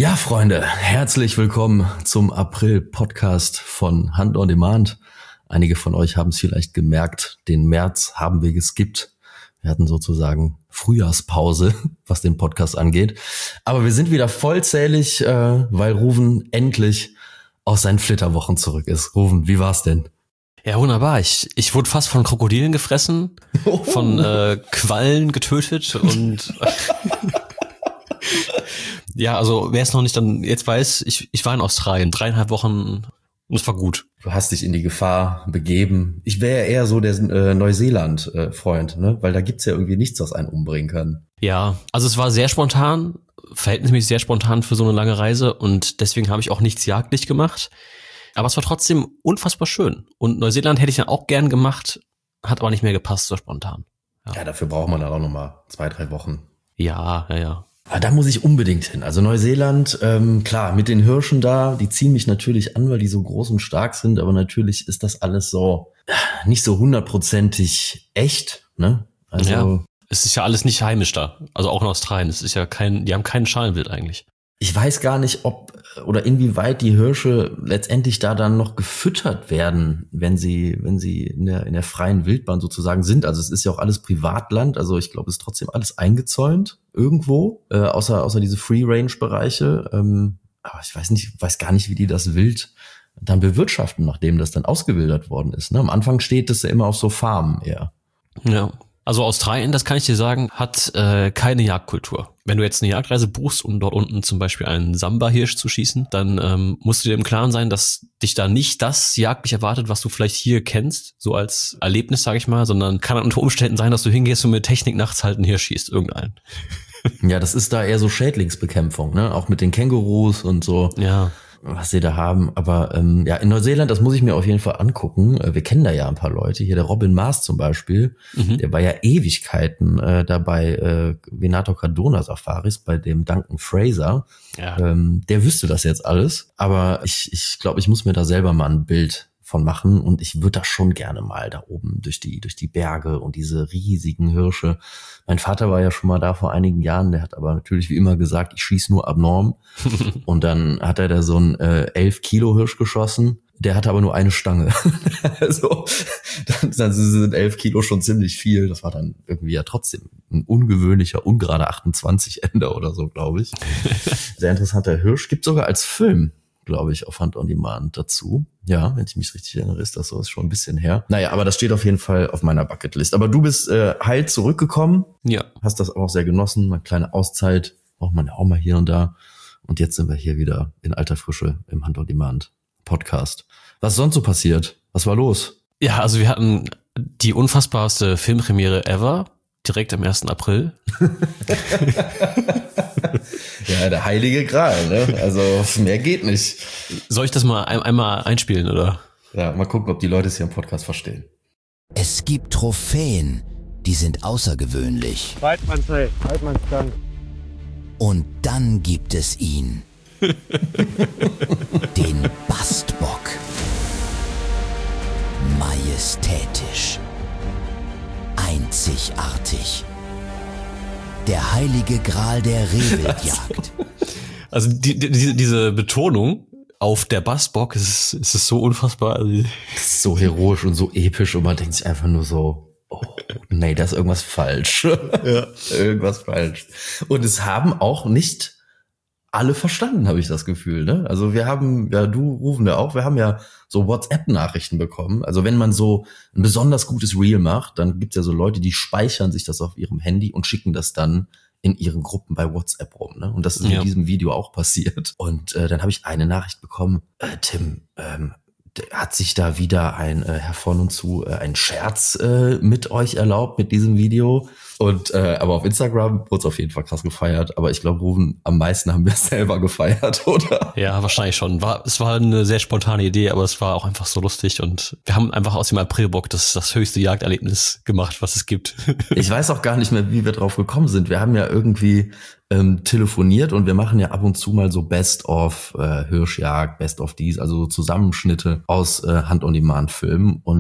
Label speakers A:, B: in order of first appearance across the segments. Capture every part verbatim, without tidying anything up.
A: Ja, Freunde, herzlich willkommen zum April-Podcast von Hunt on Demand. Einige von euch haben es vielleicht gemerkt, den März haben wir geskippt. Wir hatten sozusagen Frühjahrspause, was den Podcast angeht. Aber wir sind wieder vollzählig, äh, weil Ruven endlich aus seinen Flitterwochen zurück ist. Ruven, wie war's denn?
B: Ja, wunderbar. Ich, ich wurde fast von Krokodilen gefressen, oh. von äh, Quallen getötet und ja, also wer es noch nicht dann jetzt weiß, ich, ich war in Australien, dreieinhalb Wochen und es war gut.
A: Du hast dich in die Gefahr begeben. Ich wäre ja eher so der äh, Neuseeland-Freund, ne? Weil da gibt's ja irgendwie nichts, was einen umbringen kann.
B: Ja, also es war sehr spontan, verhältnismäßig sehr spontan für so eine lange Reise und deswegen habe ich auch nichts jagdlich gemacht. Aber es war trotzdem unfassbar schön. Und Neuseeland hätte ich dann auch gern gemacht, hat aber nicht mehr gepasst, so spontan.
A: Ja, ja, dafür braucht man dann auch nochmal zwei, drei Wochen.
B: Ja, ja, ja.
A: Aber da muss ich unbedingt hin. Also Neuseeland, ähm, klar, mit den Hirschen da, die ziehen mich natürlich an, weil die so groß und stark sind. Aber natürlich ist das alles so nicht so hundertprozentig echt, ne? Also
B: ja, es ist ja alles nicht heimisch da. Also auch in Australien. Es ist ja kein, die haben keinen Schalenwild eigentlich.
A: Ich weiß gar nicht, ob oder inwieweit die Hirsche letztendlich da dann noch gefüttert werden, wenn sie wenn sie in der in der freien Wildbahn sozusagen sind. Also es ist ja auch alles Privatland, also ich glaube, es ist trotzdem alles eingezäunt irgendwo, äh, außer außer diese Free-Range-Bereiche. Ähm, aber ich weiß nicht, weiß gar nicht, wie die das Wild dann bewirtschaften, nachdem das dann ausgewildert worden ist. Ne? Am Anfang steht das ja immer auf so Farmen eher.
B: Ja. Also Australien, das kann ich dir sagen, hat äh, keine Jagdkultur. Wenn du jetzt eine Jagdreise buchst, um dort unten zum Beispiel einen Samba-Hirsch zu schießen, dann ähm, musst du dir im Klaren sein, dass dich da nicht das jagdlich erwartet, was du vielleicht hier kennst, so als Erlebnis, sage ich mal, sondern kann unter Umständen sein, dass du hingehst und mit Technik nachts halt einen Hirsch schießt, irgendeinen.
A: Ja, das ist da eher so Schädlingsbekämpfung, ne? Auch mit den Kängurus und so.
B: Ja.
A: Was sie da haben, aber ähm, ja, in Neuseeland, das muss ich mir auf jeden Fall angucken. Äh, wir kennen da ja ein paar Leute, hier der Robin Mars zum Beispiel, mhm. der war ja Ewigkeiten äh, dabei äh, Venator Cardona Safaris bei dem Duncan Fraser. Ja. Ähm, der wüsste das jetzt alles, aber ich ich glaube, ich muss mir da selber mal ein Bild von machen und ich würde da schon gerne mal da oben durch die durch die Berge und diese riesigen Hirsche. Mein Vater war ja schon mal da vor einigen Jahren, der hat aber natürlich wie immer gesagt, ich schieße nur abnorm und dann hat er da so einen äh, elf Kilo Hirsch geschossen, der hatte aber nur eine Stange. Also dann, dann sind elf Kilo schon ziemlich viel, das war dann irgendwie ja trotzdem ein ungewöhnlicher, ungerade achtundzwanzig Ender oder so, glaube ich. Sehr interessanter Hirsch, gibt sogar als Film, glaube ich, auf Hunt on Demand dazu. Ja, wenn ich mich richtig erinnere, ist das so, ist schon ein bisschen her. Naja, aber das steht auf jeden Fall auf meiner Bucketlist. Aber du bist äh, heil zurückgekommen.
B: Ja.
A: Hast das auch sehr genossen. Eine kleine Auszeit braucht man ja auch mal hier und da. Und jetzt sind wir hier wieder in alter Frische im Hunt on Demand Podcast. Was ist sonst so passiert? Was war los?
B: Ja, also wir hatten die unfassbarste Filmpremiere ever. Direkt am ersten April.
A: Ja, der heilige Gral, ne? Also mehr geht nicht.
B: Soll ich das mal ein, einmal einspielen, oder?
A: Ja, mal gucken, ob die Leute es hier im Podcast verstehen.
C: Es gibt Trophäen, die sind außergewöhnlich.
D: Weidmannsheil, Weidmannsgang.
C: Und dann gibt es ihn. Den Bastbock. Majestätisch. Einzigartig. Der heilige Gral der Rehwildjagd.
B: Also die, die, diese Betonung auf der Bastbock, es ist, es ist so unfassbar.
A: Das ist so heroisch und so episch und man denkt sich einfach nur so, oh, nee, da ist irgendwas falsch. Ja. Irgendwas falsch. Und es haben auch nicht alle verstanden, habe ich das Gefühl, ne? Also wir haben, ja, du rufen ja auch, wir haben ja so WhatsApp-Nachrichten bekommen. Also wenn man so ein besonders gutes Reel macht, dann gibt's ja so Leute, die speichern sich das auf ihrem Handy und schicken das dann in ihren Gruppen bei WhatsApp rum, ne? Und das ist ja in diesem Video auch passiert. Und äh, dann habe ich eine Nachricht bekommen, äh, Tim, ähm, hat sich da wieder ein äh, Herr von und zu äh, ein Scherz äh, mit euch erlaubt mit diesem Video. Und äh, aber auf Instagram wurde es auf jeden Fall krass gefeiert. Aber ich glaube, Ruven, am meisten haben wir es selber gefeiert, oder?
B: Ja, wahrscheinlich schon. War, es war eine sehr spontane Idee, aber es war auch einfach so lustig. Und wir haben einfach aus dem Aprilbock das, das höchste Jagderlebnis gemacht, was es gibt.
A: Ich weiß auch gar nicht mehr, wie wir drauf gekommen sind. Wir haben ja irgendwie ähm, telefoniert und wir machen ja ab und zu mal so Best of äh, Hirschjagd, Best of dies, also so Zusammenschnitte aus äh, Hunt on Demand Filmen. Und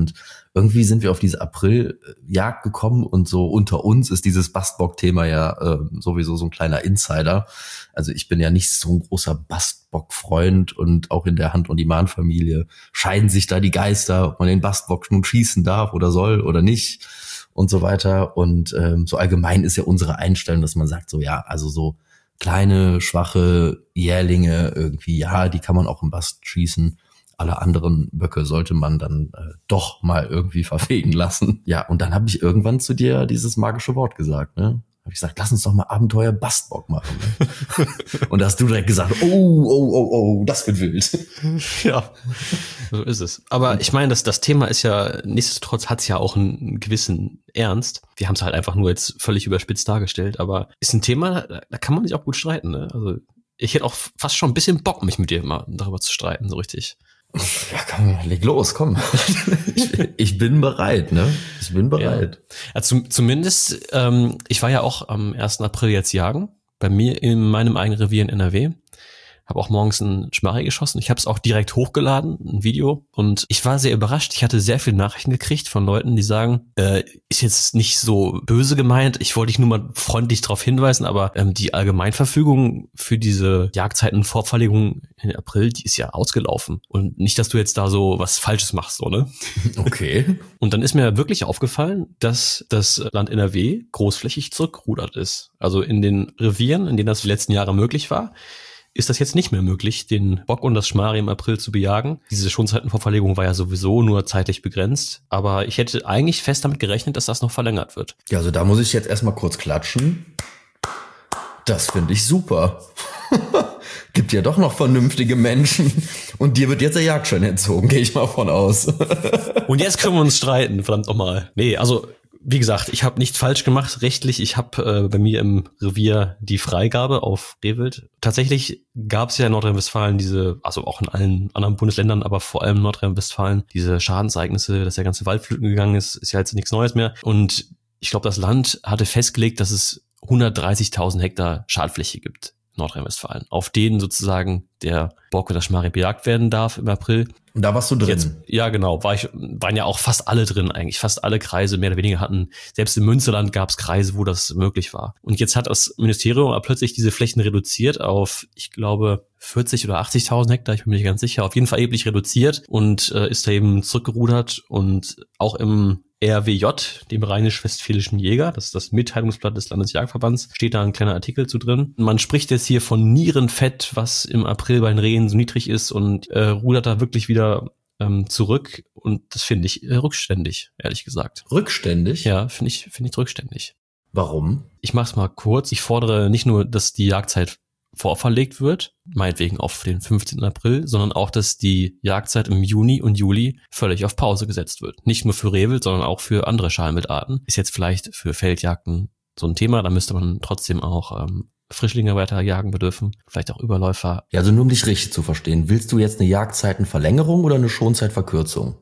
A: irgendwie sind wir auf diese Apriljagd gekommen und so unter uns ist dieses Bastbock-Thema ja äh, sowieso so ein kleiner Insider. Also ich bin ja nicht so ein großer Bastbock-Freund und auch in der Hand- und die Mahn-Familie scheiden sich da die Geister, ob man den Bastbock nun schießen darf oder soll oder nicht und so weiter. Und ähm, so allgemein ist ja unsere Einstellung, dass man sagt so, ja, also so kleine, schwache Jährlinge irgendwie, ja, die kann man auch im Bast schießen. Alle anderen Böcke sollte man dann äh, doch mal irgendwie verfegen lassen. Ja, und dann habe ich irgendwann zu dir dieses magische Wort gesagt, ne? Habe ich gesagt, lass uns doch mal Abenteuer Bastbock machen. Ne? Und da hast du direkt gesagt, oh, oh, oh, oh, das wird wild.
B: Ja, so ist es. Aber ich meine, das, das Thema ist ja, nichtsdestotrotz hat es ja auch einen gewissen Ernst. Wir haben es halt einfach nur jetzt völlig überspitzt dargestellt, aber ist ein Thema, da kann man sich auch gut streiten. Ne? Also ich hätte auch fast schon ein bisschen Bock, mich mit dir mal darüber zu streiten, so richtig.
A: Ja, komm, leg los, komm. ich, ich bin bereit, ne? Ich bin bereit.
B: Ja, ja zum, zumindest, ähm, ich war ja auch am ersten April jetzt jagen, bei mir in meinem eigenen Revier in N R W. Habe auch morgens einen Schmari geschossen. Ich habe es auch direkt hochgeladen, ein Video. Und ich war sehr überrascht. Ich hatte sehr viele Nachrichten gekriegt von Leuten, die sagen, äh, ist jetzt nicht so böse gemeint. Ich wollte dich nur mal freundlich darauf hinweisen, aber ähm, die Allgemeinverfügung für diese Jagdzeitenvorverlegung in April, die ist ja ausgelaufen. Und nicht, dass du jetzt da so was Falsches machst, so, ne?
A: Okay.
B: Und dann ist mir wirklich aufgefallen, dass das Land N R W großflächig zurückgerudert ist. Also in den Revieren, in denen das die letzten Jahre möglich war, ist das jetzt nicht mehr möglich, den Bock und das Schmari im April zu bejagen. Diese Schonzeitenvorverlegung war ja sowieso nur zeitlich begrenzt. Aber ich hätte eigentlich fest damit gerechnet, dass das noch verlängert wird.
A: Ja, also da muss ich jetzt erstmal kurz klatschen. Das finde ich super. Gibt ja doch noch vernünftige Menschen. Und dir wird jetzt der Jagdschein entzogen, gehe ich mal von aus.
B: Und jetzt können wir uns streiten, verdammt nochmal. Nee, also wie gesagt, ich habe nichts falsch gemacht rechtlich. Ich habe äh, bei mir im Revier die Freigabe auf Rehwild. Tatsächlich gab es ja in Nordrhein-Westfalen diese, also auch in allen anderen Bundesländern, aber vor allem in Nordrhein-Westfalen, diese Schadensereignisse, dass der ganze Wald flöten gegangen ist, ist ja jetzt nichts Neues mehr. Und ich glaube, das Land hatte festgelegt, dass es hundertdreißigtausend Hektar Schadfläche gibt. Nordrhein-Westfalen, auf denen sozusagen der Bock oder Schmari bejagt werden darf im April.
A: Und da warst du drin? Jetzt,
B: ja, genau. War ich, waren ja auch fast alle drin eigentlich. Fast alle Kreise mehr oder weniger hatten. Selbst im Münsterland gab es Kreise, wo das möglich war. Und jetzt hat das Ministerium aber plötzlich diese Flächen reduziert auf, ich glaube, vierzig oder achtzigtausend Hektar. Ich bin mir nicht ganz sicher. Auf jeden Fall erheblich reduziert und äh, ist da eben zurückgerudert. Und auch im R W J, dem Rheinisch-Westfälischen Jäger, das ist das Mitteilungsblatt des Landesjagdverbands, steht da ein kleiner Artikel zu drin. Man spricht jetzt hier von Nierenfett, was im April bei den Rehen so niedrig ist und äh, rudert da wirklich wieder ähm, zurück. Und das finde ich äh, rückständig, ehrlich gesagt.
A: Rückständig?
B: Ja, finde ich, finde ich rückständig.
A: Warum?
B: Ich mach's mal kurz. Ich fordere nicht nur, dass die Jagdzeit vorverlegt wird, meinetwegen auf den fünfzehnten April, sondern auch, dass die Jagdzeit im Juni und Juli völlig auf Pause gesetzt wird. Nicht nur für Rehwild, sondern auch für andere Schalenwildarten. Ist jetzt vielleicht für Feldjagden so ein Thema, da müsste man trotzdem auch ähm, Frischlinge weiter jagen bedürfen, vielleicht auch Überläufer.
A: Ja, also nur um dich richtig zu verstehen, willst du jetzt eine Jagdzeitenverlängerung oder eine Schonzeitverkürzung?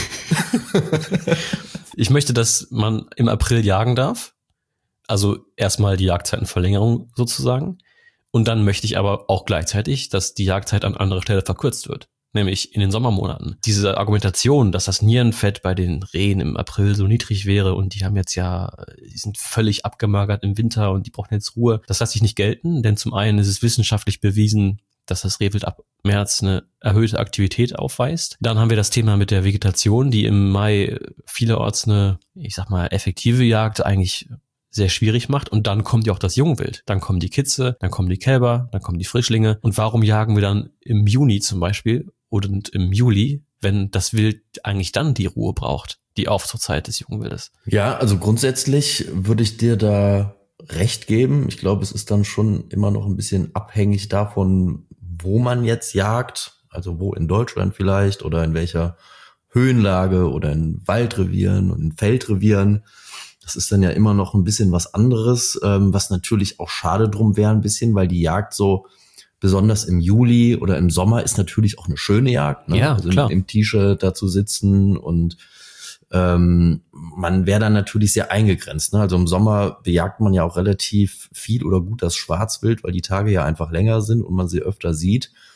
B: Ich möchte, dass man im April jagen darf, also erstmal die Jagdzeitenverlängerung sozusagen. Und dann möchte ich aber auch gleichzeitig, dass die Jagdzeit an anderer Stelle verkürzt wird, nämlich in den Sommermonaten. Diese Argumentation, dass das Nierenfett bei den Rehen im April so niedrig wäre und die haben jetzt ja, die sind völlig abgemagert im Winter und die brauchen jetzt Ruhe, das lasse ich nicht gelten, denn zum einen ist es wissenschaftlich bewiesen, dass das Rehwild ab März eine erhöhte Aktivität aufweist. Dann haben wir das Thema mit der Vegetation, die im Mai vielerorts eine, ich sag mal, effektive Jagd eigentlich sehr schwierig macht. Und dann kommt ja auch das Jungwild. Dann kommen die Kitze, dann kommen die Kälber, dann kommen die Frischlinge. Und warum jagen wir dann im Juni zum Beispiel und im Juli, wenn das Wild eigentlich dann die Ruhe braucht, die Aufzuchtzeit des Jungwildes?
A: Ja, also grundsätzlich würde ich dir da recht geben. Ich glaube, es ist dann schon immer noch ein bisschen abhängig davon, wo man jetzt jagt. Also wo in Deutschland vielleicht oder in welcher Höhenlage oder in Waldrevieren und in Feldrevieren. Das ist dann ja immer noch ein bisschen was anderes, ähm, was natürlich auch schade drum wäre ein bisschen, weil die Jagd so, besonders im Juli oder im Sommer, ist natürlich auch eine schöne Jagd. Ne?
B: Ja,
A: also
B: klar.
A: Im, im T-Shirt da zu sitzen und ähm, man wäre dann natürlich sehr eingegrenzt. Ne? Also im Sommer bejagt man ja auch relativ viel oder gut das Schwarzwild, weil die Tage ja einfach länger sind und man sie öfter sieht.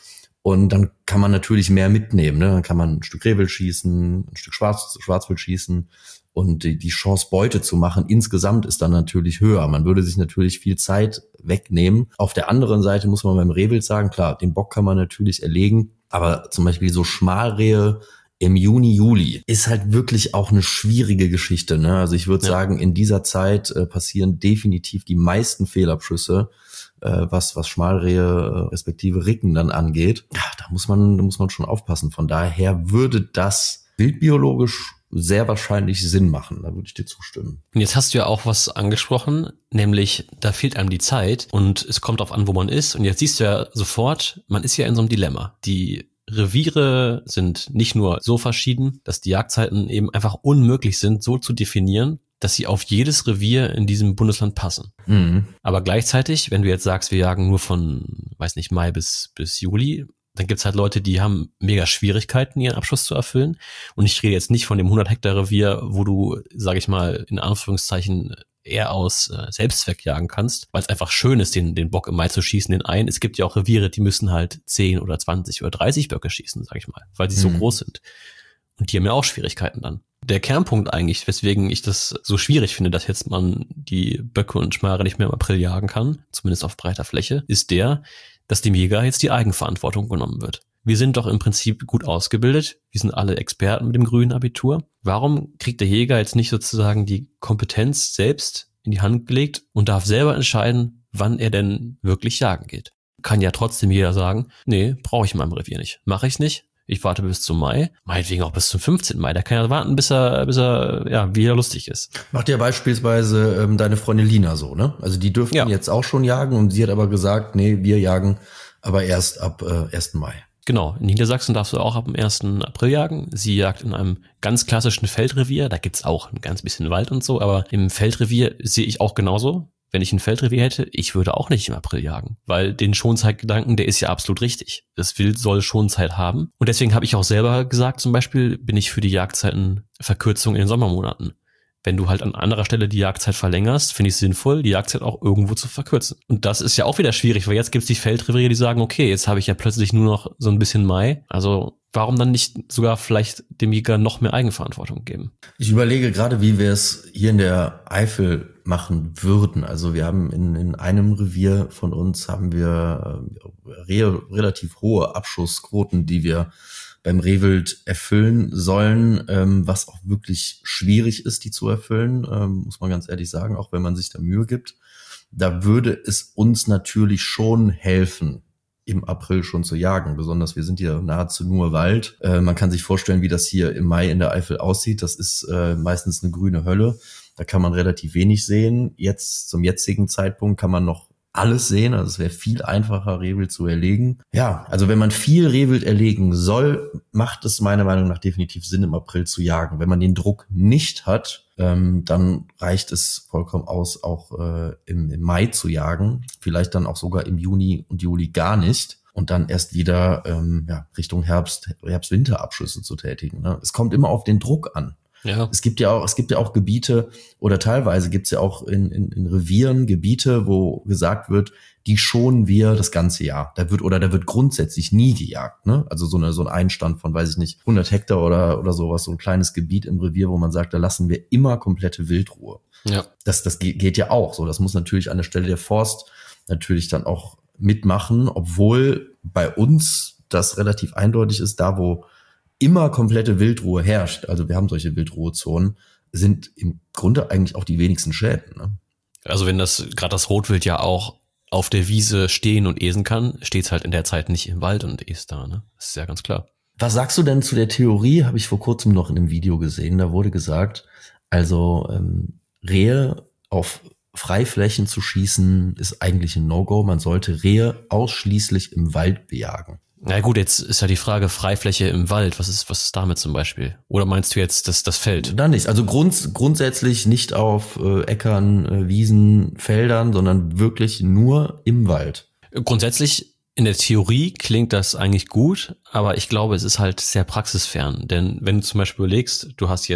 A: Und dann kann man natürlich mehr mitnehmen. Ne? Dann kann man ein Stück Rehwild schießen, ein Stück Schwarz, Schwarzwild schießen. Und die, die Chance, Beute zu machen, insgesamt ist dann natürlich höher. Man würde sich natürlich viel Zeit wegnehmen. Auf der anderen Seite muss man beim Rehwild sagen, klar, den Bock kann man natürlich erlegen. Aber zum Beispiel so Schmalrehe im Juni, Juli ist halt wirklich auch eine schwierige Geschichte. Ne? Also ich würde ja. sagen, in dieser Zeit äh, passieren definitiv die meisten Fehlabschüsse, äh, was was Schmalrehe äh, respektive Ricken dann angeht. Ja, da muss man da muss man schon aufpassen. Von daher würde das wildbiologisch sehr wahrscheinlich Sinn machen. Da würde ich dir zustimmen.
B: Und jetzt hast du ja auch was angesprochen, nämlich da fehlt einem die Zeit und es kommt darauf an, wo man ist. Und jetzt siehst du ja sofort, man ist ja in so einem Dilemma. Die Reviere sind nicht nur so verschieden, dass die Jagdzeiten eben einfach unmöglich sind, so zu definieren, dass sie auf jedes Revier in diesem Bundesland passen. Mhm. Aber gleichzeitig, wenn du jetzt sagst, wir jagen nur von, weiß nicht, Mai bis bis Juli, dann gibt's halt Leute, die haben mega Schwierigkeiten, ihren Abschuss zu erfüllen. Und ich rede jetzt nicht von dem hundert Hektar Revier, wo du, sage ich mal, in Anführungszeichen eher aus äh, Selbstzweck jagen kannst, weil es einfach schön ist, den den Bock im Mai zu schießen, den einen. Es gibt ja auch Reviere, die müssen halt zehn oder zwanzig oder dreißig Böcke schießen, sag ich mal, weil sie mhm. so groß sind. Und die haben ja auch Schwierigkeiten dann. Der Kernpunkt eigentlich, weswegen ich das so schwierig finde, dass jetzt man die Böcke und Schmare nicht mehr im April jagen kann, zumindest auf breiter Fläche, ist der, dass dem Jäger jetzt die Eigenverantwortung genommen wird. Wir sind doch im Prinzip gut ausgebildet. Wir sind alle Experten mit dem grünen Abitur. Warum kriegt der Jäger jetzt nicht sozusagen die Kompetenz selbst in die Hand gelegt und darf selber entscheiden, wann er denn wirklich jagen geht? Kann ja trotzdem jeder sagen, nee, brauche ich in meinem Revier nicht. Mache ich nicht. Ich warte bis zum Mai. Meinetwegen auch bis zum fünfzehnten Mai. Der kann ja warten, bis er, bis er, ja, wieder lustig ist.
A: Macht ja beispielsweise ähm, deine Freundin Lina so, ne? Also die dürften ja. jetzt auch schon jagen und sie hat aber gesagt, nee, wir jagen aber erst ab äh, ersten Mai.
B: Genau, in Niedersachsen darfst du auch ab dem ersten April jagen. Sie jagt in einem ganz klassischen Feldrevier. Da gibt's auch ein ganz bisschen Wald und so, aber im Feldrevier sehe ich auch genauso. Wenn ich ein Feldrevier hätte, ich würde auch nicht im April jagen, weil den Schonzeitgedanken, der ist ja absolut richtig. Das Wild soll Schonzeit haben. Und deswegen habe ich auch selber gesagt, zum Beispiel bin ich für die Jagdzeitenverkürzung in den Sommermonaten. Wenn du halt an anderer Stelle die Jagdzeit verlängerst, finde ich es sinnvoll, die Jagdzeit auch irgendwo zu verkürzen. Und das ist ja auch wieder schwierig, weil jetzt gibt es die Feldreviere, die sagen, okay, jetzt habe ich ja plötzlich nur noch so ein bisschen Mai. Also warum dann nicht sogar vielleicht dem Jäger noch mehr Eigenverantwortung geben? Ich
A: überlege gerade, wie wir es hier in der Eifel machen würden. Also wir haben in, in einem Revier von uns haben wir äh, re- relativ hohe Abschussquoten, die wir beim Rehwild erfüllen sollen, ähm, was auch wirklich schwierig ist, die zu erfüllen, ähm, muss man ganz ehrlich sagen, auch wenn man sich da Mühe gibt. Da würde es uns natürlich schon helfen, im April schon zu jagen. Besonders wir sind hier nahezu nur Wald. Äh, man kann sich vorstellen, wie das hier im Mai in der Eifel aussieht. Das ist äh, meistens eine grüne Hölle. Da kann man relativ wenig sehen. Jetzt, zum jetzigen Zeitpunkt, kann man noch alles sehen, also es wäre viel einfacher, Rehwild zu erlegen. Ja, also wenn man viel Rehwild erlegen soll, macht es meiner Meinung nach definitiv Sinn, im April zu jagen. Wenn man den Druck nicht hat, ähm, dann reicht es vollkommen aus, auch äh, im, im Mai zu jagen. Vielleicht dann auch sogar im Juni und Juli gar nicht. Und dann erst wieder ähm, ja, Richtung Herbst, Herbst-Winter-Abschüsse zu tätigen. Ne? Es kommt immer auf den Druck an. Ja. Es gibt ja auch, es gibt ja auch Gebiete oder teilweise gibt es ja auch in, in, in Revieren Gebiete, wo gesagt wird, die schonen wir das ganze Jahr. Da wird oder da wird grundsätzlich nie gejagt, ne? Also so eine so ein Einstand von, weiß ich nicht, hundert Hektar oder oder sowas, so ein kleines Gebiet im Revier, wo man sagt, da lassen wir immer komplette Wildruhe. Ja. Das das geht ja auch so. Das muss natürlich an der Stelle der Forst natürlich dann auch mitmachen, obwohl bei uns das relativ eindeutig ist, da wo immer komplette Wildruhe herrscht, also wir haben solche Wildruhezonen, sind im Grunde eigentlich auch die wenigsten Schäden. Ne?
B: Also wenn das gerade das Rotwild ja auch auf der Wiese stehen und esen kann, steht es halt in der Zeit nicht im Wald und est da, ne? Das ist ja ganz klar.
A: Was sagst du denn zu der Theorie, habe ich vor kurzem noch in einem Video gesehen, da wurde gesagt, also ähm, Rehe auf Freiflächen zu schießen ist eigentlich ein No-Go, man sollte Rehe ausschließlich im Wald bejagen.
B: Na gut, jetzt ist ja die Frage, Freifläche im Wald, was ist was ist damit zum Beispiel? Oder meinst du jetzt das, das Feld?
A: Da nicht, also grunds- grundsätzlich nicht auf äh, Äckern, äh, Wiesen, Feldern, sondern wirklich nur im Wald.
B: Grundsätzlich in der Theorie klingt das eigentlich gut, aber ich glaube, es ist halt sehr praxisfern. Denn wenn du zum Beispiel überlegst, du hast jetzt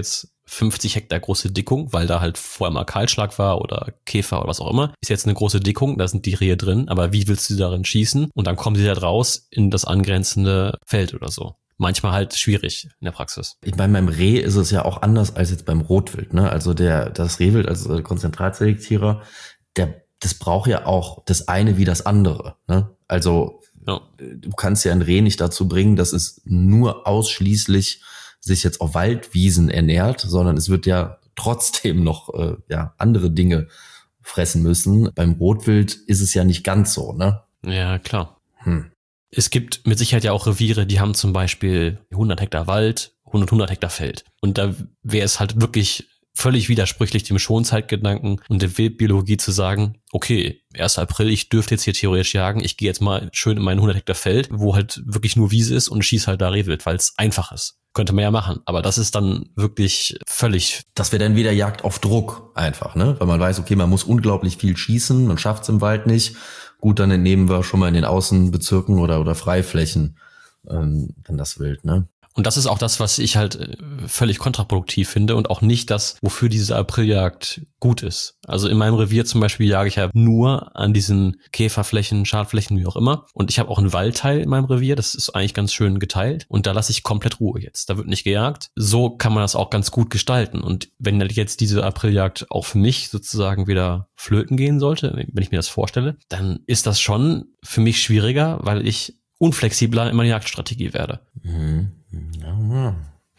B: fünfzig Hektar große Dickung, weil da halt vorher mal Kahlschlag war oder Käfer oder was auch immer. Ist jetzt eine große Dickung, da sind die Rehe drin, aber wie willst du darin schießen? Und dann kommen sie halt raus in das angrenzende Feld oder so. Manchmal halt schwierig in der Praxis.
A: Ich meine, beim Reh ist es ja auch anders als jetzt beim Rotwild, ne? Also der, das Rehwild als Konzentratselektierer, der, das braucht ja auch das eine wie das andere, ne? Also, ja. Du kannst ja ein Reh nicht dazu bringen, dass es nur ausschließlich sich jetzt auf Waldwiesen ernährt, sondern es wird ja trotzdem noch, äh, ja, andere Dinge fressen müssen. Beim Rotwild ist es ja nicht ganz so, ne?
B: Ja, klar.
A: Hm.
B: Es gibt mit Sicherheit ja auch Reviere, die haben zum Beispiel hundert Hektar Wald, hundert, hundert Hektar Feld. Und da wäre es halt wirklich völlig widersprüchlich dem Schonzeitgedanken und der Wildbiologie zu sagen, okay, erster April, ich dürfte jetzt hier theoretisch jagen, ich gehe jetzt mal schön in mein hundert Hektar Feld, wo halt wirklich nur Wiese ist und schieß halt da Rehwild, weil es einfach ist. Könnte man ja machen, aber das ist dann wirklich völlig...
A: Das wäre dann wieder Jagd auf Druck einfach, ne? Weil man weiß, okay, man muss unglaublich viel schießen, man schafft es im Wald nicht. Gut, dann entnehmen wir schon mal in den Außenbezirken oder oder Freiflächen ähm, dann das Wild, ne?
B: Und das ist auch das, was ich halt völlig kontraproduktiv finde und auch nicht das, wofür diese Apriljagd gut ist. Also in meinem Revier zum Beispiel jage ich ja nur an diesen Käferflächen, Schadflächen, wie auch immer. Und ich habe auch einen Waldteil in meinem Revier, das ist eigentlich ganz schön geteilt. Und da lasse ich komplett Ruhe jetzt. Da wird nicht gejagt. So kann man das auch ganz gut gestalten. Und wenn jetzt diese Apriljagd auch für mich sozusagen wieder flöten gehen sollte, wenn ich mir das vorstelle, dann ist das schon für mich schwieriger, weil ich unflexibler in meiner Jagdstrategie werde.
A: Mhm. Ja.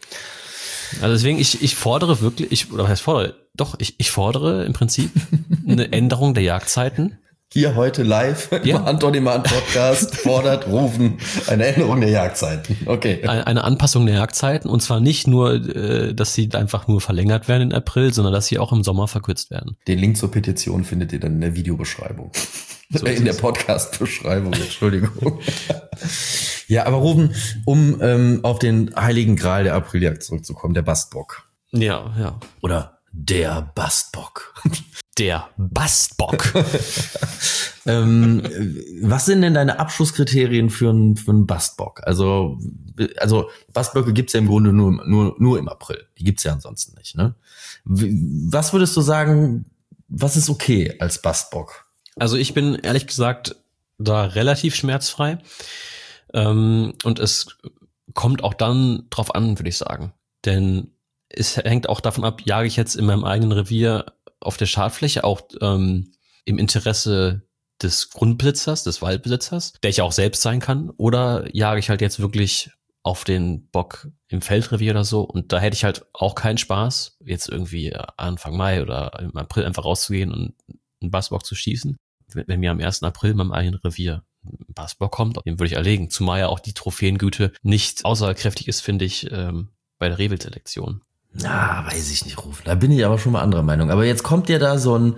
B: Also deswegen, ich, ich fordere wirklich, ich, oder was heißt fordere? Doch, ich, ich fordere im Prinzip eine Änderung der Jagdzeiten.
A: Hier heute live
B: ja.
A: im Anton-Demand-Podcast fordert, rufen eine Änderung der Jagdzeiten. Okay.
B: Eine, eine Anpassung der Jagdzeiten und zwar nicht nur, äh, dass sie einfach nur verlängert werden in April, sondern dass sie auch im Sommer verkürzt werden.
A: Den Link zur Petition findet ihr dann in der Videobeschreibung. So in der Podcast-Beschreibung, Entschuldigung. Ja, aber Rufen, um ähm, auf den heiligen Gral der Apriljagd zurückzukommen, der Bastbock.
B: Ja, ja.
A: Oder der Bastbock.
B: Der Bastbock.
A: ähm, was sind denn deine Abschlusskriterien für einen für einen Bastbock? Also, also Bastböcke gibt's ja im Grunde nur, nur, nur im April. Die gibt's ja ansonsten nicht, ne? Was würdest du sagen, was ist okay als Bastbock?
B: Also ich bin ehrlich gesagt da relativ schmerzfrei. Ähm, und es kommt auch dann drauf an, würde ich sagen. Denn es hängt auch davon ab, jage ich jetzt in meinem eigenen Revier auf der Schadfläche auch ähm, im Interesse des Grundbesitzers, des Waldbesitzers, der ich ja auch selbst sein kann, oder jage ich halt jetzt wirklich auf den Bock im Feldrevier oder so, und da hätte ich halt auch keinen Spaß, jetzt irgendwie Anfang Mai oder im April einfach rauszugehen und einen Bastbock zu schießen. Wenn mir am ersten April in meinem eigenen Revier ein Bastbock kommt, den würde ich erlegen, zumal ja auch die Trophäengüte nicht aussagekräftig ist, finde ich, ähm, bei der Rehwildselektion.
A: Na, weiß ich nicht, Ruf. Da bin ich aber schon mal anderer Meinung. Aber jetzt kommt dir da so ein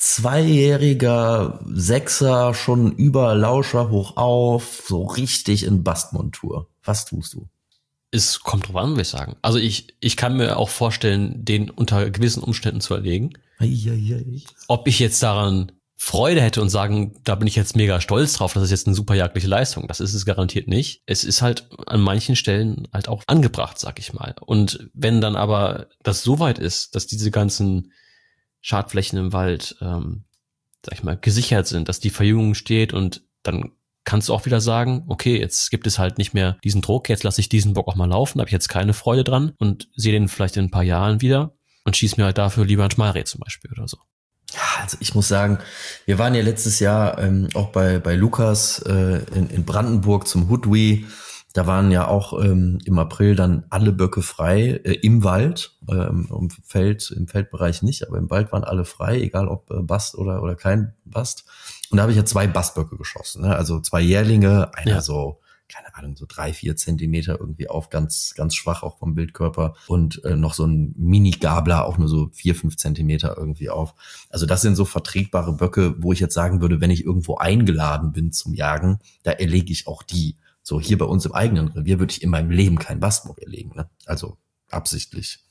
A: zweijähriger Sechser schon über Lauscher hoch auf, so richtig in Bastmontur. Was tust du?
B: Es kommt drauf an, würde ich sagen. Also ich, ich kann mir auch vorstellen, den unter gewissen Umständen zu erlegen.
A: Eieiei.
B: Ob ich jetzt daran Freude hätte und sagen, da bin ich jetzt mega stolz drauf, das ist jetzt eine super jagdliche Leistung. Das ist es garantiert nicht. Es ist halt an manchen Stellen halt auch angebracht, sag ich mal. Und wenn dann aber das so weit ist, dass diese ganzen Schadflächen im Wald, ähm, sag ich mal, gesichert sind, dass die Verjüngung steht, und dann kannst du auch wieder sagen, okay, jetzt gibt es halt nicht mehr diesen Druck, jetzt lasse ich diesen Bock auch mal laufen, da habe ich jetzt keine Freude dran und sehe den vielleicht in ein paar Jahren wieder und schieß mir halt dafür lieber ein Schmalreh zum Beispiel oder so.
A: Ja, also ich muss sagen, wir waren ja letztes Jahr ähm, auch bei bei Lukas äh, in, in Brandenburg zum Hudwi. Da waren ja auch ähm, im April dann alle Böcke frei äh, im Wald, äh, im Feld, im Feldbereich nicht, aber im Wald waren alle frei, egal ob äh, Bast oder oder kein Bast. Und da habe ich ja zwei Bastböcke geschossen, ne? Also zwei Jährlinge, einer ja. so, keine Ahnung, so drei, vier Zentimeter irgendwie auf, ganz, ganz schwach auch vom Bildkörper, und äh, noch so ein Mini-Gabler, auch nur so vier, fünf Zentimeter irgendwie auf. Also das sind so vertretbare Böcke, wo ich jetzt sagen würde, wenn ich irgendwo eingeladen bin zum Jagen, da erlege ich auch die. So, hier bei uns im eigenen Revier würde ich in meinem Leben keinen Bastbock erlegen, ne? Also absichtlich.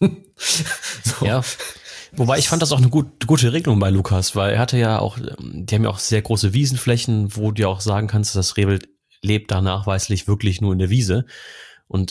B: So. Ja. Wobei ich fand das auch eine gut, gute Regelung bei Lukas, weil er hatte ja auch, die haben ja auch sehr große Wiesenflächen, wo du ja auch sagen kannst, das Rehwild lebt da nachweislich wirklich nur in der Wiese. Und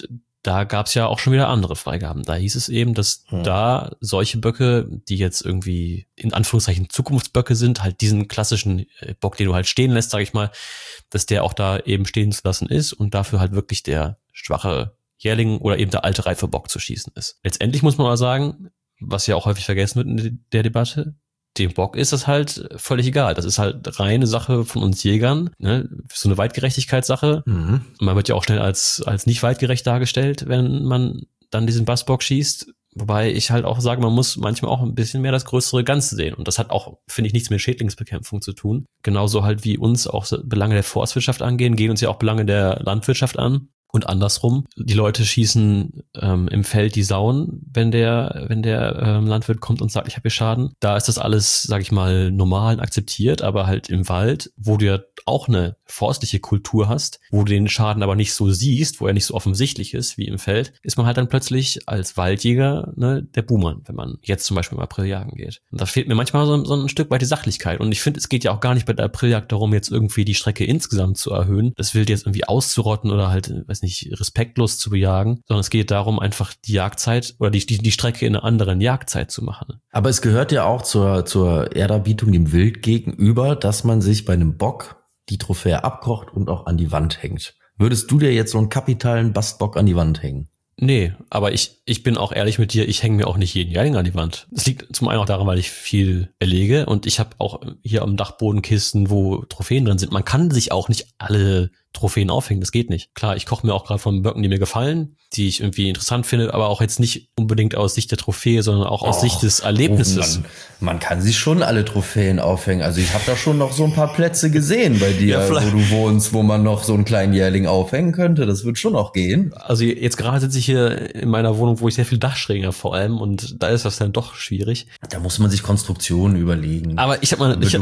B: da gab es ja auch schon wieder andere Freigaben. Da hieß es eben, dass hm. da solche Böcke, die jetzt irgendwie in Anführungszeichen Zukunftsböcke sind, halt diesen klassischen Bock, den du halt stehen lässt, sag ich mal, dass der auch da eben stehen zu lassen ist und dafür halt wirklich der schwache Jährling oder eben der alte reife Bock zu schießen ist. Letztendlich muss man aber sagen, was ja auch häufig vergessen wird in der Debatte, dem Bock ist das halt völlig egal. Das ist halt reine Sache von uns Jägern, ne? So eine Weitgerechtigkeitssache. Mhm. Und man wird ja auch schnell als als nicht weitgerecht dargestellt, wenn man dann diesen Bassbock schießt. Wobei ich halt auch sage, man muss manchmal auch ein bisschen mehr das größere Ganze sehen. Und das hat auch, finde ich, nichts mit Schädlingsbekämpfung zu tun. Genauso halt wie uns auch Belange der Forstwirtschaft angehen, gehen uns ja auch Belange der Landwirtschaft an. Und andersrum, die Leute schießen ähm, im Feld die Sauen, wenn der wenn der ähm, Landwirt kommt und sagt, ich habe hier Schaden. Da ist das alles, sage ich mal, normal und akzeptiert, aber halt im Wald, wo du ja auch eine forstliche Kultur hast, wo du den Schaden aber nicht so siehst, wo er nicht so offensichtlich ist wie im Feld, ist man halt dann plötzlich als Waldjäger, ne, der Buhmann, wenn man jetzt zum Beispiel im April jagen geht. Und da fehlt mir manchmal so, so ein Stück weit die Sachlichkeit. Und ich finde, es geht ja auch gar nicht bei der Apriljagd darum, jetzt irgendwie die Strecke insgesamt zu erhöhen, das Wild jetzt irgendwie auszurotten oder halt, weiß nicht, respektlos zu bejagen, sondern es geht darum, einfach die Jagdzeit oder die, die, die Strecke in einer anderen Jagdzeit zu machen.
A: Aber es gehört ja auch zur, zur Ehrerbietung dem Wild gegenüber, dass man sich bei einem Bock die Trophäe abkocht und auch an die Wand hängt. Würdest du dir jetzt so einen kapitalen Bastbock an die Wand hängen?
B: Nee, aber ich ich bin auch ehrlich mit dir, ich hänge mir auch nicht jeden Jährling an die Wand. Das liegt zum einen auch daran, weil ich viel erlege und ich habe auch hier am Dachboden Kisten, wo Trophäen drin sind. Man kann sich auch nicht alle Trophäen aufhängen, das geht nicht. Klar, ich koche mir auch gerade von Böcken, die mir gefallen, die ich irgendwie interessant finde, aber auch jetzt nicht unbedingt aus Sicht der Trophäe, sondern auch aus Och, Sicht des Erlebnisses.
A: Man, man kann sich schon alle Trophäen aufhängen. Also ich habe da schon noch so ein paar Plätze gesehen bei dir, ja, wo du wohnst, wo man noch so einen kleinen Jährling aufhängen könnte. Das wird schon noch gehen.
B: Also jetzt gerade sitze ich hier in meiner Wohnung, wo ich sehr viel Dachschrägen habe vor allem und da ist das dann doch schwierig.
A: Da muss man sich Konstruktionen überlegen.
B: Aber ich habe mal, ich habe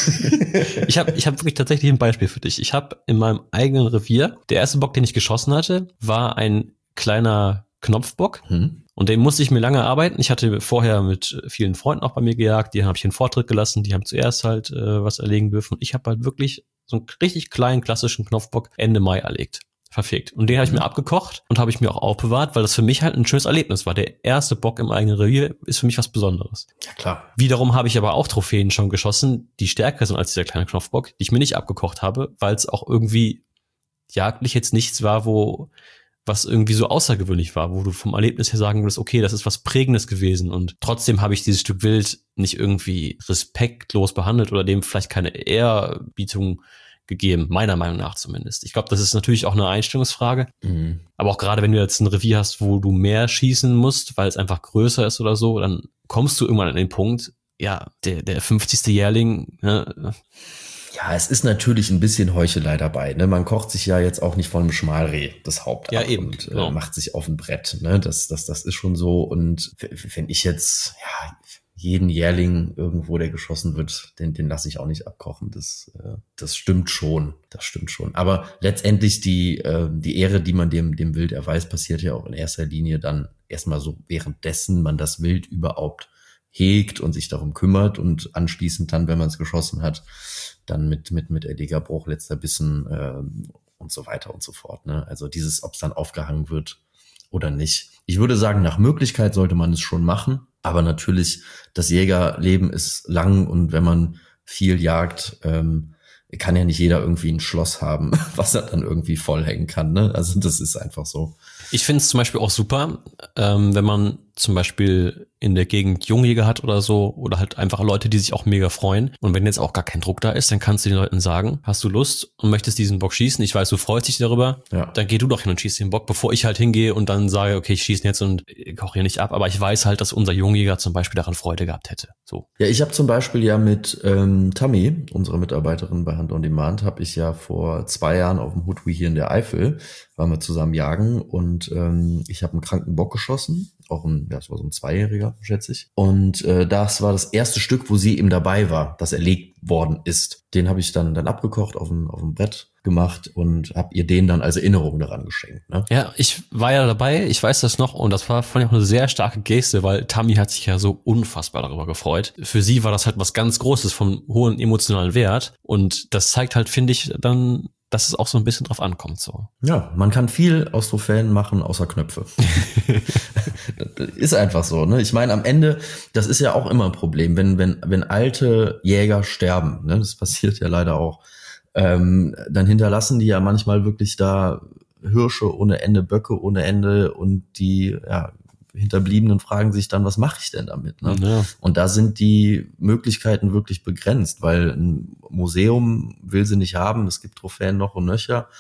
B: ich habe ich habe wirklich tatsächlich ein Beispiel für dich. Ich habe in meinem eigenen Revier, der erste Bock, den ich geschossen hatte, war ein kleiner Knopfbock. Hm. Und den musste ich mir lange arbeiten. Ich hatte vorher mit vielen Freunden auch bei mir gejagt, die habe ich in Vortritt gelassen, die haben zuerst halt äh, was erlegen dürfen. Und ich habe halt wirklich so einen richtig kleinen, klassischen Knopfbock Ende Mai erlegt. Verfegt. Und den habe ich mir abgekocht und habe ich mir auch aufbewahrt, weil das für mich halt ein schönes Erlebnis war. Der erste Bock im eigenen Revier ist für mich was Besonderes.
A: Ja, klar.
B: Wiederum habe ich aber auch Trophäen schon geschossen, die stärker sind als dieser kleine Knopfbock, die ich mir nicht abgekocht habe, weil es auch irgendwie jagdlich jetzt nichts war, wo was irgendwie so außergewöhnlich war, wo du vom Erlebnis her sagen würdest, okay, das ist was Prägendes gewesen und trotzdem habe ich dieses Stück Wild nicht irgendwie respektlos behandelt oder dem vielleicht keine Ehrerbietung gegeben, meiner Meinung nach zumindest. Ich glaube, das ist natürlich auch eine Einstellungsfrage, mhm. aber auch gerade wenn du jetzt ein Revier hast, wo du mehr schießen musst, weil es einfach größer ist oder so, dann kommst du irgendwann an den Punkt, ja, der der fünfzigste Jährling, ne,
A: ja, es ist natürlich ein bisschen Heuchelei dabei. Ne? Man kocht sich ja jetzt auch nicht von einem Schmalreh das Haupt
B: ja,
A: ab
B: eben,
A: und
B: genau.
A: äh, macht sich auf ein Brett. Ne? Das, das, das ist schon so. Und wenn ich jetzt ja jeden Jährling irgendwo, der geschossen wird, den, den lasse ich auch nicht abkochen. Das, äh, das stimmt schon. Das stimmt schon. Aber letztendlich die, äh, die Ehre, die man dem, dem Wild erweist, passiert ja auch in erster Linie dann erstmal so, währenddessen man das Wild überhaupt hegt und sich darum kümmert und anschließend dann, wenn man es geschossen hat, dann mit mit mit Erlegerbruch, letzter Bissen äh, und so weiter und so fort. Ne? Also dieses, ob es dann aufgehangen wird oder nicht. Ich würde sagen, nach Möglichkeit sollte man es schon machen, aber natürlich, das Jägerleben ist lang und wenn man viel jagt, ähm, kann ja nicht jeder irgendwie ein Schloss haben, was er dann irgendwie vollhängen kann. Ne? Also das ist einfach so.
B: Ich finde es zum Beispiel auch super, ähm, wenn man zum Beispiel in der Gegend Jungjäger hat oder so oder halt einfach Leute, die sich auch mega freuen. Und wenn jetzt auch gar kein Druck da ist, dann kannst du den Leuten sagen, hast du Lust und möchtest diesen Bock schießen? Ich weiß, du freust dich darüber. Ja. Dann geh du doch hin und schießt den Bock, bevor ich halt hingehe und dann sage, okay, ich schieße jetzt und koche hier nicht ab. Aber ich weiß halt, dass unser Jungjäger zum Beispiel daran Freude gehabt hätte. So.
A: Ja, ich habe zum Beispiel ja mit ähm, Tammy, unserer Mitarbeiterin bei Hunt on Demand, habe ich ja vor zwei Jahren auf dem Hutwi hier in der Eifel, waren wir zusammen jagen und ähm, ich habe einen kranken Bock geschossen. Auch ein, ja, das war so ein Zweijähriger, schätze ich. Und äh, das war das erste Stück, wo sie eben dabei war, das erlegt worden ist. Den habe ich dann dann abgekocht, auf dem auf dem Brett gemacht und habe ihr den dann als Erinnerung daran geschenkt. Ne?
B: Ja, ich war ja dabei, ich weiß das noch und das war fand ich auch eine sehr starke Geste, weil Tammy hat sich ja so unfassbar darüber gefreut. Für sie war das halt was ganz Großes von hohem emotionalen Wert und das zeigt halt, finde ich, dann dass es auch so ein bisschen drauf ankommt. So.
A: Ja, man kann viel aus Trophäen machen, außer Knöpfe. Ist einfach so, ne? Ich meine, am Ende, das ist ja auch immer ein Problem, wenn wenn wenn alte Jäger sterben, ne? Das passiert ja leider auch. Ähm, dann hinterlassen die ja manchmal wirklich da Hirsche ohne Ende, Böcke ohne Ende und die ja, Hinterbliebenen fragen sich dann, was mache ich denn damit? Ne? Ja. Und da sind die Möglichkeiten wirklich begrenzt, weil ein Museum will sie nicht haben, es gibt Trophäen noch und nöcher.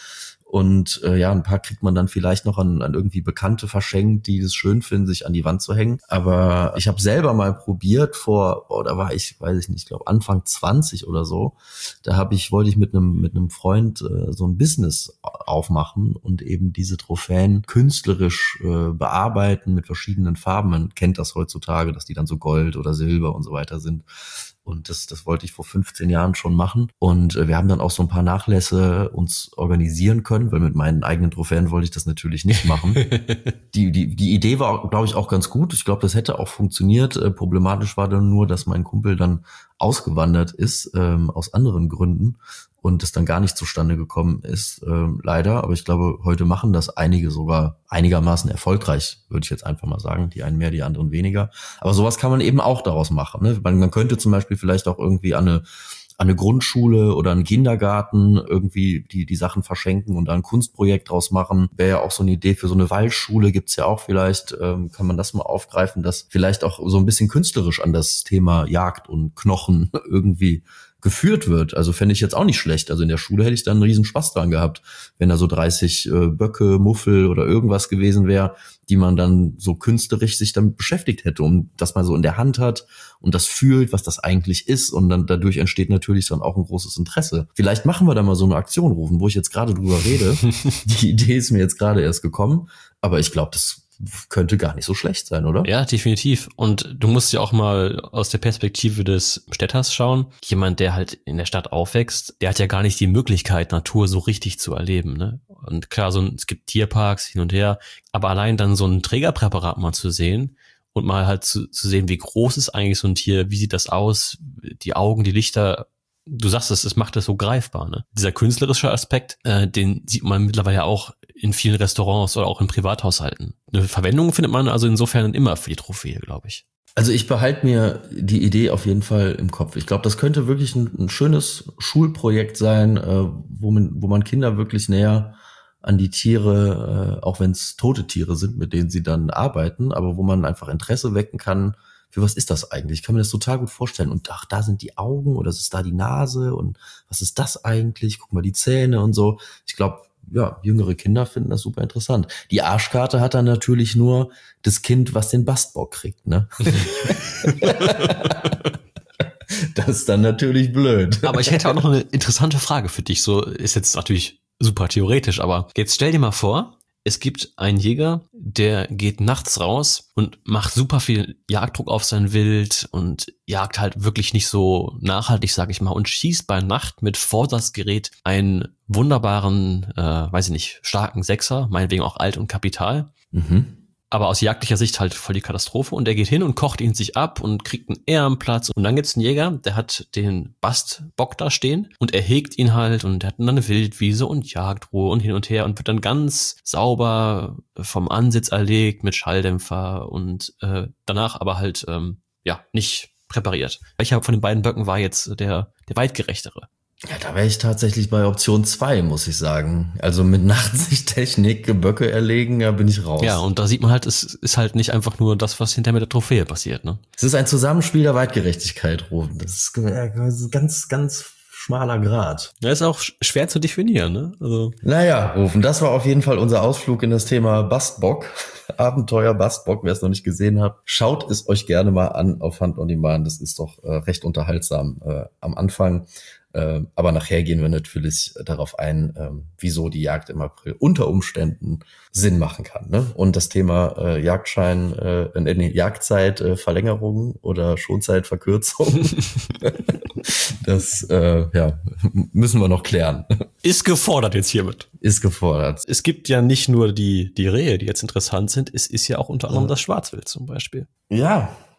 A: Und äh, ja, ein paar kriegt man dann vielleicht noch an, an irgendwie Bekannte verschenkt, die es schön finden, sich an die Wand zu hängen. Aber ich habe selber mal probiert vor, oh, da war ich, weiß ich nicht, ich glaube Anfang zwanzig oder so. Da habe ich, wollte ich mit einem mit einem Freund äh, so ein Business aufmachen und eben diese Trophäen künstlerisch äh, bearbeiten mit verschiedenen Farben. Man kennt das heutzutage, dass die dann so Gold oder Silber und so weiter sind. Und das, das wollte ich vor fünfzehn Jahren schon machen. Und äh, wir haben dann auch so ein paar Nachlässe uns organisieren können, weil mit meinen eigenen Trophäen wollte ich das natürlich nicht machen. die, die, die Idee war, glaube ich, auch ganz gut. Ich glaube, das hätte auch funktioniert. Äh, problematisch war dann nur, dass mein Kumpel dann ausgewandert ist, ähm, aus anderen Gründen. Und das dann gar nicht zustande gekommen ist, ähm, leider. Aber ich glaube, heute machen das einige sogar einigermaßen erfolgreich, würde ich jetzt einfach mal sagen. Die einen mehr, die anderen weniger. Aber sowas kann man eben auch daraus machen. Ne? Man, man könnte zum Beispiel vielleicht auch irgendwie an eine, an eine Grundschule oder einen Kindergarten irgendwie die die Sachen verschenken und da ein Kunstprojekt draus machen. Wäre ja auch so eine Idee für so eine Waldschule, gibt's ja auch vielleicht. Ähm, kann man das mal aufgreifen, dass vielleicht auch so ein bisschen künstlerisch an das Thema Jagd und Knochen irgendwie geführt wird. Also fände ich jetzt auch nicht schlecht. Also in der Schule hätte ich dann einen riesen Spaß dran gehabt, wenn da so dreißig äh, Böcke, Muffel oder irgendwas gewesen wäre, die man dann so künstlerisch sich damit beschäftigt hätte und das mal so in der Hand hat und das fühlt, was das eigentlich ist und dann dadurch entsteht natürlich dann auch ein großes Interesse. Vielleicht machen wir da mal so eine Aktion, Rufen, wo ich jetzt gerade drüber rede. Die Idee ist mir jetzt gerade erst gekommen, aber ich glaube, das könnte gar nicht so schlecht sein, oder?
B: Ja, definitiv. Und du musst ja auch mal aus der Perspektive des Städters schauen. Jemand, der halt in der Stadt aufwächst, der hat ja gar nicht die Möglichkeit, Natur so richtig zu erleben, ne? Und klar, so ein, es gibt Tierparks hin und her, aber allein dann so ein Trägerpräparat mal zu sehen und mal halt zu, zu sehen, wie groß ist eigentlich so ein Tier, wie sieht das aus, die Augen, die Lichter. Du sagst es, es macht das so greifbar, ne? Dieser künstlerische Aspekt, äh, den sieht man mittlerweile auch in vielen Restaurants oder auch in Privathaushalten. Eine Verwendung findet man also insofern immer für die Trophäe, glaube ich.
A: Also ich behalte mir die Idee auf jeden Fall im Kopf. Ich glaube, das könnte wirklich ein, ein schönes Schulprojekt sein, äh, wo man, wo man Kinder wirklich näher an die Tiere, äh, auch wenn es tote Tiere sind, mit denen sie dann arbeiten, aber wo man einfach Interesse wecken kann. Für was ist das eigentlich? Ich kann mir das total gut vorstellen. Und ach, da sind die Augen oder ist da die Nase und was ist das eigentlich? Guck mal, die Zähne und so. Ich glaube, ja, jüngere Kinder finden das super interessant. Die Arschkarte hat dann natürlich nur das Kind, was den Bastbock kriegt, ne? Das ist dann natürlich blöd.
B: Aber ich hätte auch noch eine interessante Frage für dich. So ist jetzt natürlich super theoretisch, aber jetzt stell dir mal vor, es gibt einen Jäger, der geht nachts raus und macht super viel Jagddruck auf sein Wild und jagt halt wirklich nicht so nachhaltig, sag ich mal, und schießt bei Nacht mit Vorsatzgerät einen wunderbaren, äh, weiß ich nicht, starken Sechser, meinetwegen auch Alt und Kapital.
A: Mhm.
B: Aber aus jagdlicher Sicht halt voll die Katastrophe und er geht hin und kocht ihn sich ab und kriegt einen Ehrenplatz und dann gibt's einen Jäger, der hat den Bastbock da stehen und er hegt ihn halt und er hat dann eine Wildwiese und Jagdruhe und hin und her und wird dann ganz sauber vom Ansitz erlegt mit Schalldämpfer und äh, danach aber halt ähm, ja nicht präpariert. Welcher von den beiden Böcken war jetzt der der weitgerechtere?
A: Ja, da wäre ich tatsächlich bei Option zwei, muss ich sagen. Also mit Nachtsichttechnik Böcke erlegen, da bin ich raus.
B: Ja, und da sieht man halt, es ist halt nicht einfach nur das, was hinterher mit der Trophäe passiert, ne?
A: Es ist ein Zusammenspiel der Weitgerechtigkeit, Rufen. Das ist ein ganz, ganz schmaler Grad.
B: Ja, ist auch schwer zu definieren, ne? Also.
A: Naja, Rufen, das war auf jeden Fall unser Ausflug in das Thema Bastbock. Abenteuer Bastbock, wer es noch nicht gesehen hat. Schaut es euch gerne mal an auf Hunt on Demand. Das ist doch äh, recht unterhaltsam äh, am Anfang. Äh, aber nachher gehen wir natürlich darauf ein, äh, wieso die Jagd im April unter Umständen Sinn machen kann. Ne? Und das Thema äh, Jagdschein, äh, nee, Jagdzeitverlängerung äh, oder Schonzeitverkürzung, das äh, ja, müssen wir noch klären.
B: Ist gefordert jetzt hiermit.
A: Ist gefordert.
B: Es gibt ja nicht nur die die Rehe, die jetzt interessant sind, es ist ja auch unter anderem das Schwarzwild zum Beispiel.
A: Ja,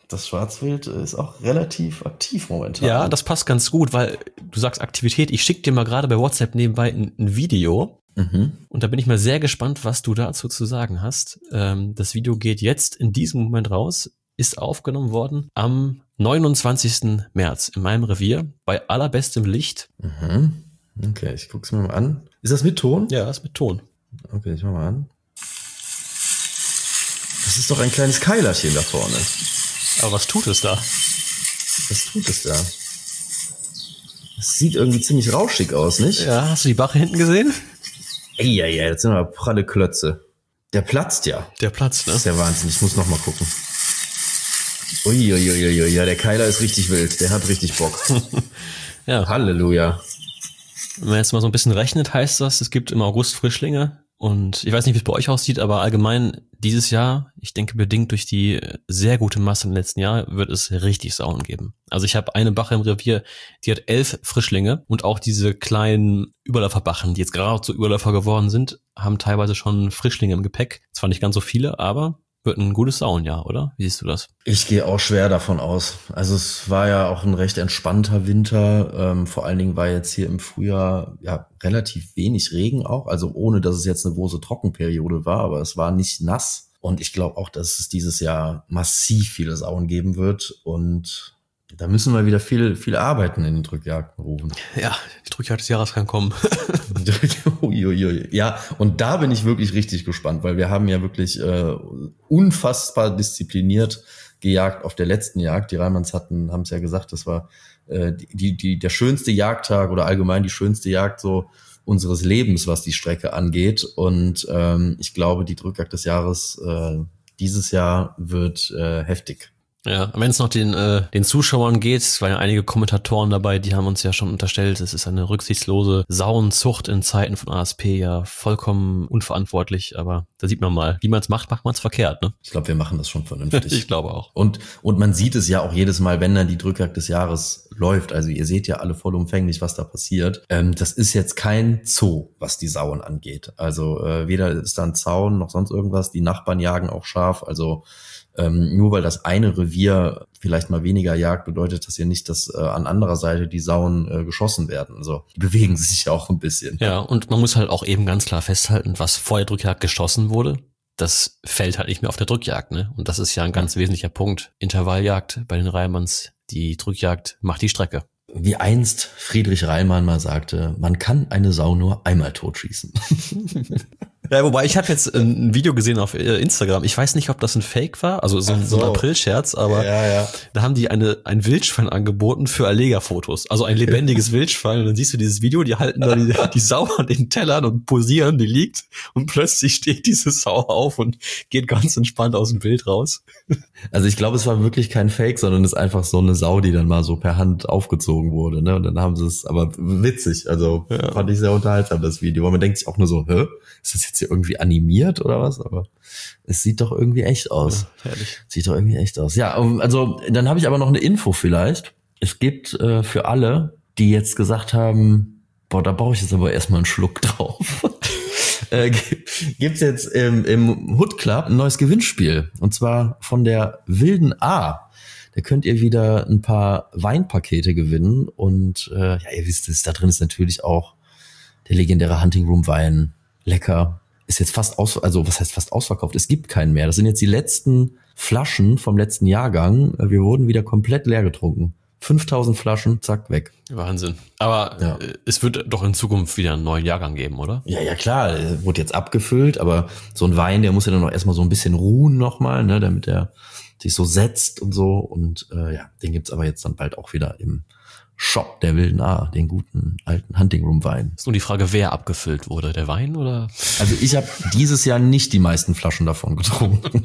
A: das Schwarzwild ist auch relativ aktiv momentan.
B: Ja, das passt ganz gut, weil du sagst Aktivität. Ich schicke dir mal gerade bei WhatsApp nebenbei ein, ein Video.
A: Mhm.
B: Und da bin ich mal sehr gespannt, was du dazu zu sagen hast. Ähm, das Video geht jetzt in diesem Moment raus, ist aufgenommen worden am neunundzwanzigsten März in meinem Revier bei allerbestem Licht.
A: Mhm. Okay, ich guck's mir mal an. Ist das mit Ton?
B: Ja, ist mit Ton.
A: Okay, ich mach mal an. Das ist doch ein kleines Keilerchen da vorne.
B: Aber was tut es da?
A: Was tut es da? Das sieht irgendwie ziemlich rauschig aus, nicht?
B: Ja, hast du die Bache hinten gesehen?
A: Ey, ja, ja, das sind aber pralle Klötze. Der platzt ja.
B: Der Platz, ne?
A: Das ist ja Wahnsinn, ich muss noch mal gucken. Uiuiuiui, ja, der Keiler ist richtig wild, der hat richtig Bock.
B: Ja.
A: Halleluja.
B: Wenn man jetzt mal so ein bisschen rechnet, heißt das, es gibt im August Frischlinge. Und ich weiß nicht, wie es bei euch aussieht, aber allgemein dieses Jahr, ich denke bedingt durch die sehr gute Masse im letzten Jahr, wird es richtig Sauen geben. Also ich habe eine Bache im Revier, die hat elf Frischlinge und auch diese kleinen Überläuferbachen, die jetzt gerade zu Überläufer geworden sind, haben teilweise schon Frischlinge im Gepäck. Zwar nicht ganz so viele, aber wird ein gutes Sauenjahr, oder? Wie siehst du das?
A: Ich gehe auch schwer davon aus. Also es war ja auch ein recht entspannter Winter. Ähm, vor allen Dingen war jetzt hier im Frühjahr ja relativ wenig Regen auch. Also ohne, dass es jetzt eine große Trockenperiode war, aber es war nicht nass. Und ich glaube auch, dass es dieses Jahr massiv viele Sauen geben wird. Und da müssen wir wieder viel viel arbeiten in den Drückjagden rufen.
B: Ja, die Drückjagd des Jahres kann kommen.
A: Uiuiui. Ja, und da bin ich wirklich richtig gespannt, weil wir haben ja wirklich äh, unfassbar diszipliniert gejagt auf der letzten Jagd. Die Reimanns hatten, haben es ja gesagt, das war äh, die die der schönste Jagdtag oder allgemein die schönste Jagd so unseres Lebens, was die Strecke angeht. Und ähm, ich glaube, die Drückjagd des Jahres äh, dieses Jahr wird äh, heftig.
B: Ja, wenn es noch den äh, den Zuschauern geht, es waren ja einige Kommentatoren dabei, die haben uns ja schon unterstellt, es ist eine rücksichtslose Sauenzucht in Zeiten von A S P, ja vollkommen unverantwortlich, aber da sieht man mal, wie man es macht, macht man es verkehrt, ne?
A: Ich glaube, wir machen das schon vernünftig.
B: Ich glaube auch.
A: Und und man sieht es ja auch jedes Mal, wenn dann die Drückjagd des Jahres läuft, also ihr seht ja alle vollumfänglich, was da passiert. Ähm, das ist jetzt kein Zoo, was die Sauen angeht. Also äh, weder ist da ein Zaun noch sonst irgendwas, die Nachbarn jagen auch scharf, also Ähm, nur weil das eine Revier vielleicht mal weniger jagt, bedeutet das ja nicht, dass äh, an anderer Seite die Sauen äh, geschossen werden. Also die bewegen sich ja auch ein bisschen.
B: Ja, und man muss halt auch eben ganz klar festhalten, was vor der Drückjagd geschossen wurde, das fällt halt nicht mehr auf der Drückjagd, ne? Und das ist ja ein ganz wesentlicher Punkt. Intervalljagd bei den Reimanns, die Drückjagd macht die Strecke.
A: Wie einst Friedrich Reilmann mal sagte, man kann eine Sau nur einmal totschießen.
B: Ja, wobei ich habe jetzt ein Video gesehen auf Instagram. Ich weiß nicht, ob das ein Fake war, also so,
A: Ach so.
B: so ein Aprilscherz, aber
A: Ja, ja.
B: da haben die eine ein Wildschwein angeboten für Erlegerfotos. Also ein lebendiges Wildschwein. Und dann siehst du dieses Video, die halten da die, die Sau an den Tellern und posieren, die liegt. Und plötzlich steht diese Sau auf und geht ganz entspannt aus dem Bild raus.
A: Also ich glaube, es war wirklich kein Fake, sondern es ist einfach so eine Sau, die dann mal so per Hand aufgezogen wurde, ne? Und dann haben sie es, aber witzig, also
B: Ja.
A: fand ich sehr unterhaltsam, das Video. Aber man denkt sich auch nur so, hä? Ist das jetzt hier irgendwie animiert oder was? Aber es sieht doch irgendwie echt aus.
B: Ja, herrlich.
A: Sieht doch irgendwie echt aus. Ja, also dann habe ich aber noch eine Info vielleicht. Es gibt äh, für alle, die jetzt gesagt haben, boah, da brauche ich jetzt aber erstmal einen Schluck drauf. äh, gibt's jetzt im, im Hood Club ein neues Gewinnspiel. Und zwar von der Wilden A. Da könnt ihr wieder ein paar Weinpakete gewinnen. Und äh, ja, ihr wisst es, da drin ist natürlich auch der legendäre Hunting Room Wein. Lecker. Ist jetzt fast aus, also was heißt fast ausverkauft? Es gibt keinen mehr. Das sind jetzt die letzten Flaschen vom letzten Jahrgang. Wir wurden wieder komplett leer getrunken. fünftausend Flaschen, zack, weg.
B: Wahnsinn. Aber
A: Ja.
B: äh, es wird doch in Zukunft wieder einen neuen Jahrgang geben, oder?
A: Ja, ja, klar, äh, wurde jetzt abgefüllt, aber so ein Wein, der muss ja dann noch erstmal so ein bisschen ruhen nochmal, ne, damit er sich so setzt und so. Und äh, ja, den gibt's aber jetzt dann bald auch wieder im Shop der Wilden A, den guten alten Hunting Room Wein.
B: Ist nur die Frage, wer abgefüllt wurde, der Wein oder?
A: Also ich habe dieses Jahr nicht die meisten Flaschen davon getrunken.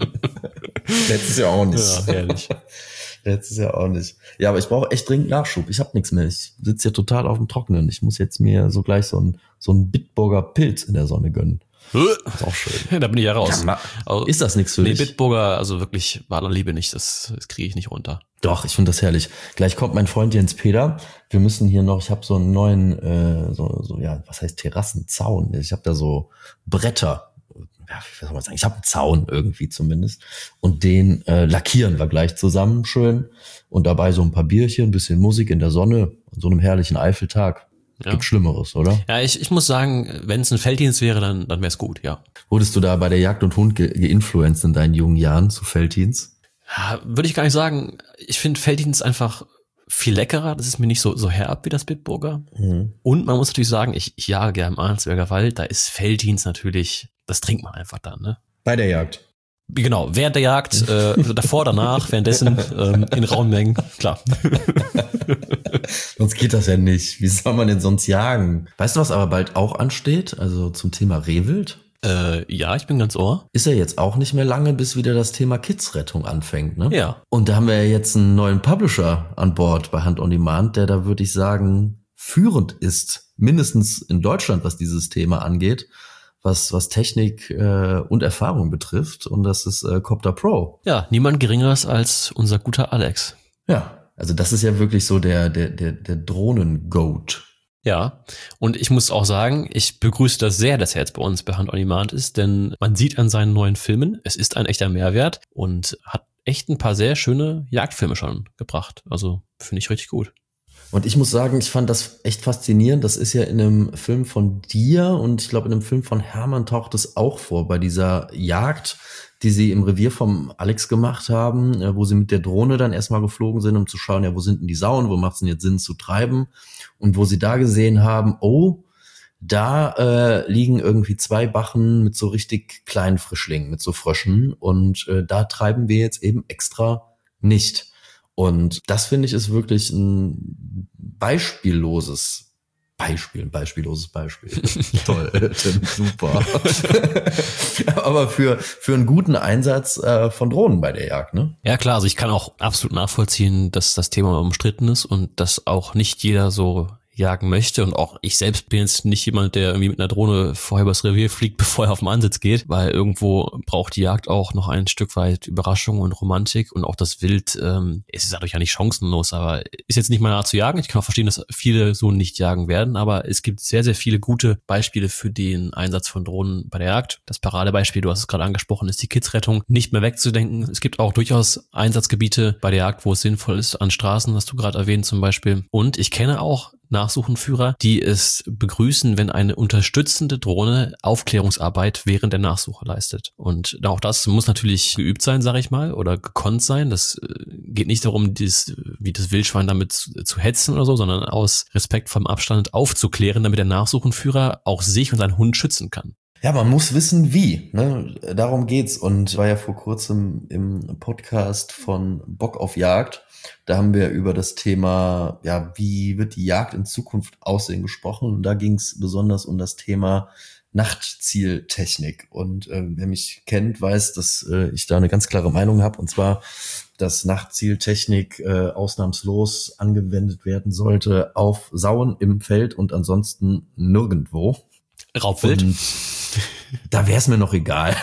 A: Letztes Jahr auch nicht.
B: Ja, herrlich.
A: Letztes Jahr auch nicht. Ja, aber ich brauche echt dringend Nachschub. Ich habe nichts mehr. Ich sitze hier total auf dem Trockenen. Ich muss jetzt mir so gleich so ein so ein Bitburger Pilz in der Sonne gönnen. Das ist auch schön.
B: Da bin ich ja raus.
A: Ja,
B: Also,
A: ist das nichts für
B: nee,
A: dich?
B: Bitburger, also wirklich Wahler Liebe nicht, das, das kriege ich nicht runter.
A: Doch, ich finde das herrlich. Gleich kommt mein Freund Jens Peter. Wir müssen hier noch, ich habe so einen neuen, äh, so, so ja, was heißt Terrassenzaun? Ich habe da so Bretter, ja, wie soll man sagen, ich habe einen Zaun irgendwie zumindest und den äh, lackieren wir gleich zusammen schön und dabei so ein paar Bierchen, ein bisschen Musik in der Sonne, an so einem herrlichen Eifeltag.
B: Ja.
A: Gibt Schlimmeres, oder?
B: Ja, ich, ich muss sagen, wenn es ein Felddienst wäre, dann, dann wäre es gut, ja.
A: Wurdest du da bei der Jagd und Hund ge- geinfluenced in deinen jungen Jahren zu Felddienst?
B: Ja, würde ich gar nicht sagen. Ich finde Felddienst einfach viel leckerer. Das ist mir nicht so, so herab wie das Bitburger. Mhm. Und man muss natürlich sagen, ich, ich jage gerne im Arnsberger Wald. Da ist Felddienst natürlich, das trinkt man einfach dann, ne?
A: Bei der Jagd.
B: Genau, während der Jagd, äh, davor, danach, währenddessen, ähm, in rauen Mengen, klar.
A: Sonst geht das ja nicht. Wie soll man denn sonst jagen? Weißt du, was aber bald auch ansteht? Also zum Thema Rehwild?
B: Äh, ja, ich bin ganz ohr.
A: Ist ja jetzt auch nicht mehr lange, bis wieder das Thema Kidsrettung anfängt, ne?
B: Ja.
A: Und da haben wir ja jetzt einen neuen Publisher an Bord bei Hunt on Demand, der da, würde ich sagen, führend ist. Mindestens in Deutschland, was dieses Thema angeht. Was, was Technik äh, und Erfahrung betrifft. Und das ist äh, Copter Pro.
B: Ja, niemand Geringeres als unser guter Alex.
A: Ja, also das ist ja wirklich so der, der, der, der Drohnen-Goat.
B: Ja, und ich muss auch sagen, ich begrüße das sehr, dass er jetzt bei uns bei Hunt on Demand ist, denn man sieht an seinen neuen Filmen, es ist ein echter Mehrwert und hat echt ein paar sehr schöne Jagdfilme schon gebracht. Also finde ich richtig gut.
A: Und ich muss sagen, ich fand das echt faszinierend. Das ist ja in einem Film von dir und ich glaube in einem Film von Hermann taucht es auch vor, bei dieser Jagd, die sie im Revier vom Alex gemacht haben, wo sie mit der Drohne dann erstmal geflogen sind, um zu schauen, ja, wo sind denn die Sauen, wo macht es denn jetzt Sinn zu treiben? Und wo sie da gesehen haben, oh, da äh, liegen irgendwie zwei Bachen mit so richtig kleinen Frischlingen, mit so Fröschen und äh, da treiben wir jetzt eben extra nicht. Und das finde ich ist wirklich ein beispielloses Beispiel, ein beispielloses Beispiel. Toll, Tim, super. Aber für für einen guten Einsatz äh, von Drohnen bei der Jagd, ne?
B: Ja klar, also ich kann auch absolut nachvollziehen, dass das Thema umstritten ist und dass auch nicht jeder so jagen möchte und auch ich selbst bin jetzt nicht jemand, der irgendwie mit einer Drohne vorher übers Revier fliegt, bevor er auf den Ansitz geht, weil irgendwo braucht die Jagd auch noch ein Stück weit Überraschung und Romantik und auch das Wild, ähm, es ist dadurch ja nicht chancenlos, aber ist jetzt nicht meine Art zu jagen. Ich kann auch verstehen, dass viele so nicht jagen werden, aber es gibt sehr, sehr viele gute Beispiele für den Einsatz von Drohnen bei der Jagd. Das Paradebeispiel, du hast es gerade angesprochen, ist die Kidsrettung, nicht mehr wegzudenken. Es gibt auch durchaus Einsatzgebiete bei der Jagd, wo es sinnvoll ist, an Straßen, hast du gerade erwähnt zum Beispiel. Und ich kenne auch Nachsuchenführer, die es begrüßen, wenn eine unterstützende Drohne Aufklärungsarbeit während der Nachsuche leistet. Und auch das muss natürlich geübt sein, sage ich mal, oder gekonnt sein. Das geht nicht darum, dies, wie das Wildschwein damit zu, zu hetzen oder so, sondern aus Respekt vom Abstand aufzuklären, damit der Nachsuchenführer auch sich und seinen Hund schützen kann.
A: Ja, man muss wissen, wie. Ne? Darum geht's. Und ich war ja vor kurzem im Podcast von Bock auf Jagd. Da haben wir über das Thema, ja, wie wird die Jagd in Zukunft aussehen, gesprochen. Und da ging es besonders um das Thema Nachtzieltechnik. Und äh, wer mich kennt, weiß, dass äh, ich da eine ganz klare Meinung habe. Und zwar, dass Nachtzieltechnik äh, ausnahmslos angewendet werden sollte auf Sauen im Feld und ansonsten nirgendwo.
B: Raubwild?
A: Und da wäre es mir noch egal.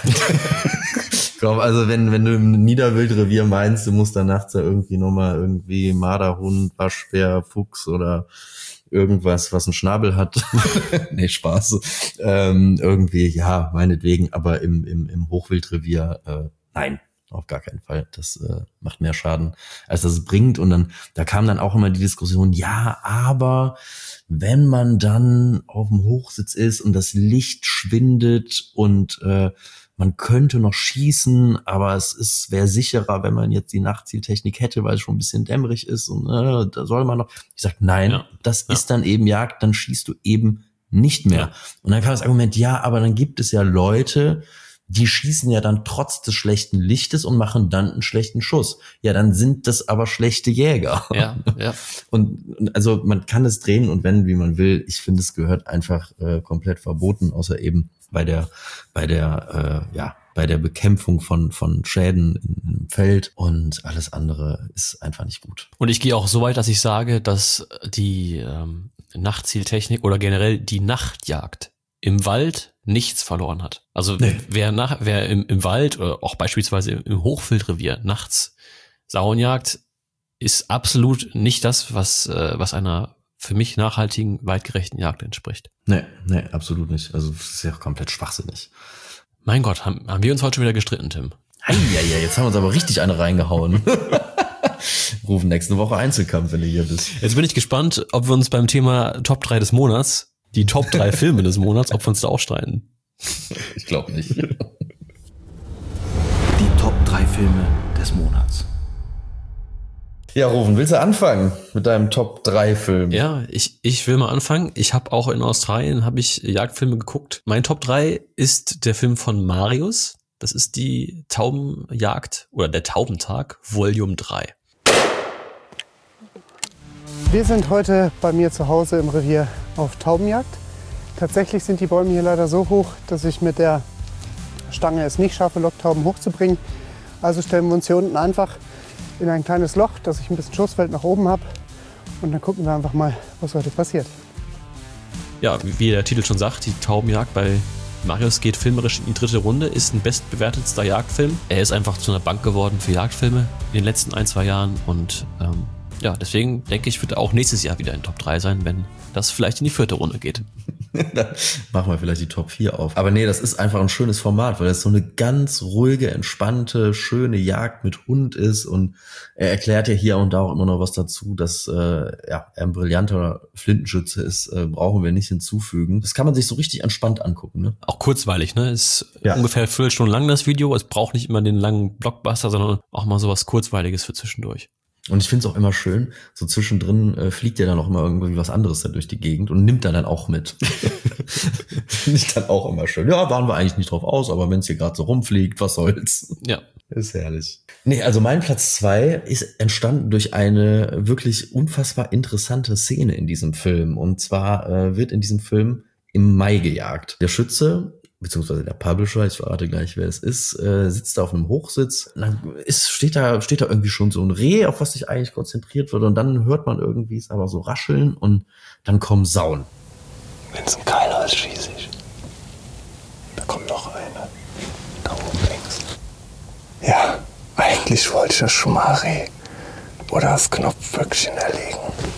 A: Ich glaube, also wenn wenn du im Niederwildrevier meinst, du musst da nachts ja irgendwie nochmal irgendwie Marderhund, Waschbär, Fuchs oder irgendwas, was einen Schnabel hat. Nee, Spaß. Ähm, irgendwie, ja, meinetwegen, aber im im im Hochwildrevier, äh, nein, auf gar keinen Fall. Das äh, macht mehr Schaden, als das es bringt. Und dann, da kam dann auch immer die Diskussion, ja, aber wenn man dann auf dem Hochsitz ist und das Licht schwindet und äh, man könnte noch schießen, aber es ist wäre sicherer, wenn man jetzt die Nachtzieltechnik hätte, weil es schon ein bisschen dämmerig ist und äh, da soll man noch. Ich sag, nein, ja, das ja. ist dann eben Jagd, dann schießt du eben nicht mehr. Ja. Und dann kam das Argument, ja, aber dann gibt es ja Leute, die schießen ja dann trotz des schlechten Lichtes und machen dann einen schlechten Schuss. Ja, dann sind das aber schlechte Jäger.
B: Ja, ja.
A: Und, und also man kann es drehen und wenden, wie man will. Ich finde, es gehört einfach äh, komplett verboten, außer eben bei der, bei der, äh, ja, bei der Bekämpfung von von Schäden im Feld, und alles andere ist einfach nicht gut.
B: Und ich gehe auch so weit, dass ich sage, dass die ähm, Nachtzieltechnik oder generell die Nachtjagd im Wald nichts verloren hat. Also nee. wer nach, wer im, im Wald oder auch beispielsweise im Hochwildrevier nachts Sauen jagt, ist absolut nicht das, was äh, was einer für mich nachhaltigen, weitgerechten Jagd entspricht.
A: Nee, nee, absolut nicht. Also das ist ja komplett schwachsinnig.
B: Mein Gott, haben, haben wir uns heute schon wieder gestritten, Tim?
A: Ja, ja, jetzt haben wir uns aber richtig eine reingehauen. Rufen nächste Woche Einzelkampf, wenn du hier bist.
B: Jetzt bin ich gespannt, ob wir uns beim Thema Top drei des Monats, die Top drei Filme des Monats, ob wir uns da auch streiten.
A: Ich glaube nicht.
E: Die Top drei Filme des Monats.
A: Ja, Rufen, willst du anfangen mit deinem Top drei Film?
B: Ja, ich, ich will mal anfangen. Ich habe auch in Australien habe ich Jagdfilme geguckt. Mein Top drei ist der Film von Marius. Das ist die Taubenjagd oder der Taubentag, Volume drei.
D: Wir sind heute bei mir zu Hause im Revier auf Taubenjagd. Tatsächlich sind die Bäume hier leider so hoch, dass ich mit der Stange es nicht schaffe, Locktauben hochzubringen. Also stellen wir uns hier unten einfach in ein kleines Loch, dass ich ein bisschen Schussfeld nach oben habe. Und dann gucken wir einfach mal, was heute passiert.
B: Ja, wie der Titel schon sagt, die Taubenjagd bei Marius geht filmerisch in die dritte Runde, ist ein bestbewertetster Jagdfilm. Er ist einfach zu einer Bank geworden für Jagdfilme in den letzten ein, zwei Jahren. Und ähm, ja, deswegen denke ich, wird er auch nächstes Jahr wieder in Top drei sein, wenn das vielleicht in die vierte Runde geht.
A: Dann machen wir vielleicht die Top vier auf. Aber nee, das ist einfach ein schönes Format, weil das so eine ganz ruhige, entspannte, schöne Jagd mit Hund ist. Und er erklärt ja hier und da auch immer noch was dazu, dass äh, ja, er ein brillanter Flintenschütze ist, äh, brauchen wir nicht hinzufügen. Das kann man sich so richtig entspannt angucken, ne?
B: Auch kurzweilig, ne? Ist
A: ja.
B: ungefähr eine Viertelstunde lang das Video. Es braucht nicht immer den langen Blockbuster, sondern auch mal sowas Kurzweiliges für zwischendurch.
A: Und ich finde es auch immer schön, so zwischendrin äh, fliegt ja dann auch immer irgendwie was anderes da durch die Gegend und nimmt er dann auch mit. Finde ich dann auch immer schön. Ja, waren wir eigentlich nicht drauf aus, aber wenn es hier gerade so rumfliegt, was soll's.
B: Ja.
A: Ist herrlich. Nee, also mein Platz zwei ist entstanden durch eine wirklich unfassbar interessante Szene in diesem Film. Und zwar äh, wird in diesem Film im Mai gejagt. Der Schütze, beziehungsweise der Publisher, ich verrate gleich, wer es ist, äh, sitzt da auf einem Hochsitz. Und dann ist, steht da, steht da irgendwie schon so ein Reh, auf was sich eigentlich konzentriert wird. Und dann hört man irgendwie es aber so rascheln und dann kommen Sauen.
F: Wenn's ein Keiler ist, schieße ich. Da kommt noch eine. Da oben links. Ja, eigentlich wollte ich das schon mal Reh oder das Knopfböckchen erlegen.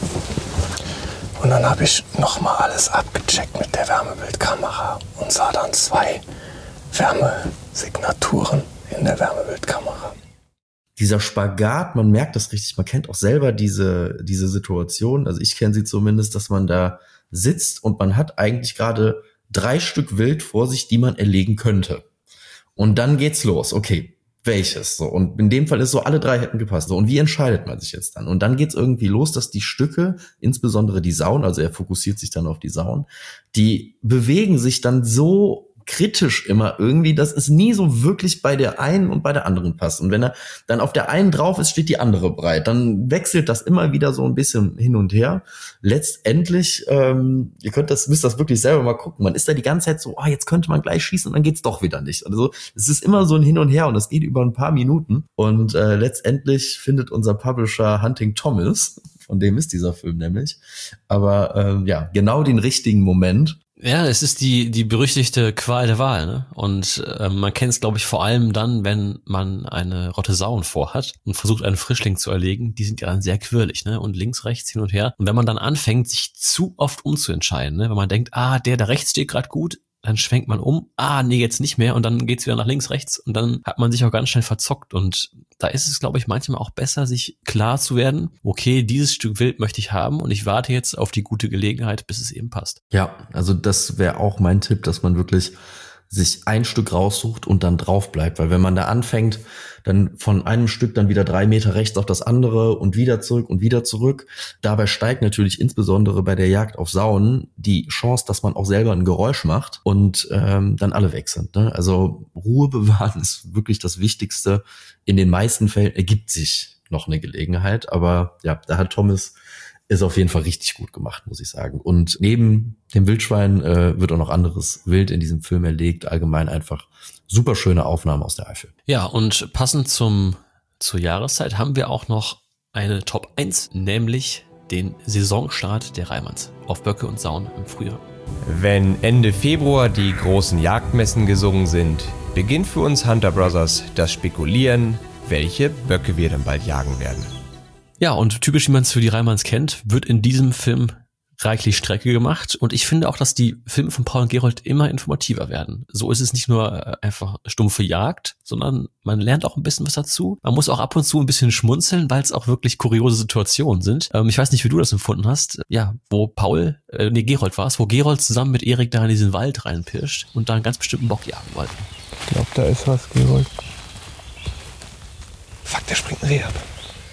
F: Und dann habe ich nochmal alles abgecheckt mit der Wärmebildkamera und sah dann zwei Wärmesignaturen in der Wärmebildkamera.
A: Dieser Spagat, man merkt das richtig, man kennt auch selber diese diese Situation, also ich kenne sie zumindest, dass man da sitzt und man hat eigentlich gerade drei Stück Wild vor sich, die man erlegen könnte. Und dann geht's los, okay, welches? So, und in dem Fall ist so, alle drei hätten gepasst. So, und wie entscheidet man sich jetzt dann? Und dann geht's irgendwie los, dass die Stücke, insbesondere die Sauen, also er fokussiert sich dann auf die Sauen, die bewegen sich dann so kritisch immer irgendwie, dass es nie so wirklich bei der einen und bei der anderen passt. Und wenn er dann auf der einen drauf ist, steht die andere breit. Dann wechselt das immer wieder so ein bisschen hin und her. Letztendlich, ähm, ihr könnt das, müsst das wirklich selber mal gucken. Man ist da die ganze Zeit so, ah, oh, jetzt könnte man gleich schießen und dann geht's doch wieder nicht. Also es ist immer so ein Hin und Her und das geht über ein paar Minuten. Und äh, letztendlich findet unser Publisher Hunting Thomas, von dem ist dieser Film nämlich, aber ähm, ja, genau den richtigen Moment.
B: Ja, es ist die die berüchtigte Qual der Wahl, ne? Und äh, man kennt es, glaube ich, vor allem dann, wenn man eine Rotte Sauen vorhat und versucht, einen Frischling zu erlegen. Die sind ja dann sehr quirlig, ne? Und links, rechts, hin und her. Und wenn man dann anfängt, sich zu oft umzuentscheiden, ne? Wenn man denkt, ah, der da rechts steht gerade gut, dann schwenkt man um, ah, nee, jetzt nicht mehr und dann geht's wieder nach links, rechts und dann hat man sich auch ganz schnell verzockt und da ist es, glaube ich, manchmal auch besser, sich klar zu werden, okay, dieses Stück Wild möchte ich haben und ich warte jetzt auf die gute Gelegenheit, bis es eben passt.
A: Ja, also das wäre auch mein Tipp, dass man wirklich sich ein Stück raussucht und dann drauf bleibt, weil wenn man da anfängt, dann von einem Stück dann wieder drei Meter rechts auf das andere und wieder zurück und wieder zurück. Dabei steigt natürlich insbesondere bei der Jagd auf Sauen die Chance, dass man auch selber ein Geräusch macht und ähm, dann alle weg sind. Ne? Also Ruhe bewahren ist wirklich das Wichtigste. In den meisten Fällen ergibt sich noch eine Gelegenheit, aber ja, da hat Thomas ist auf jeden Fall richtig gut gemacht, muss ich sagen. Und neben dem Wildschwein äh, wird auch noch anderes Wild in diesem Film erlegt. Allgemein einfach super schöne Aufnahmen aus der Eifel.
B: Ja, und passend zum zur Jahreszeit haben wir auch noch eine Top eins, nämlich den Saisonstart der Reimanns auf Böcke und Sauen im Frühjahr.
G: Wenn Ende Februar die großen Jagdmessen gesungen sind, beginnt für uns Hunter Brothers das Spekulieren, welche Böcke wir dann bald jagen werden.
B: Ja, und typisch, wie man es für die Reimanns kennt, wird in diesem Film reichlich Strecke gemacht und ich finde auch, dass die Filme von Paul und Gerold immer informativer werden. So ist es nicht nur einfach stumpfe Jagd, sondern man lernt auch ein bisschen was dazu. Man muss auch ab und zu ein bisschen schmunzeln, weil es auch wirklich kuriose Situationen sind. Ähm, ich weiß nicht, wie du das empfunden hast. Ja, wo Paul, äh, nee, Gerold war es, wo Gerold zusammen mit Erik da in diesen Wald reinpirscht und da einen ganz bestimmten Bock jagen wollte.
F: Ich glaube, da ist was, Gerold. Fuck, der springt ein Reh ab.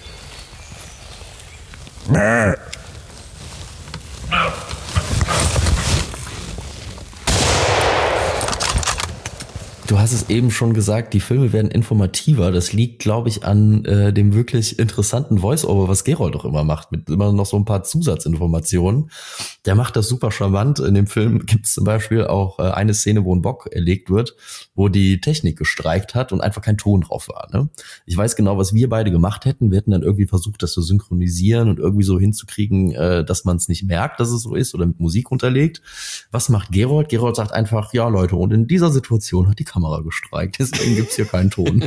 A: Du hast es eben schon gesagt, die Filme werden informativer. Das liegt, glaube ich, an äh, dem wirklich interessanten Voice-Over, was Gerold auch immer macht, mit immer noch so ein paar Zusatzinformationen. Der macht das super charmant. In dem Film gibt es zum Beispiel auch äh, eine Szene, wo ein Bock erlegt wird, wo die Technik gestreikt hat und einfach kein Ton drauf war. Ne? Ich weiß genau, was wir beide gemacht hätten. Wir hätten dann irgendwie versucht, das zu synchronisieren und irgendwie so hinzukriegen, äh, dass man es nicht merkt, dass es so ist oder mit Musik unterlegt. Was macht Gerold? Gerold sagt einfach, ja Leute, und in dieser Situation hat die Kamera gestreikt, deswegen gibt's hier keinen Ton.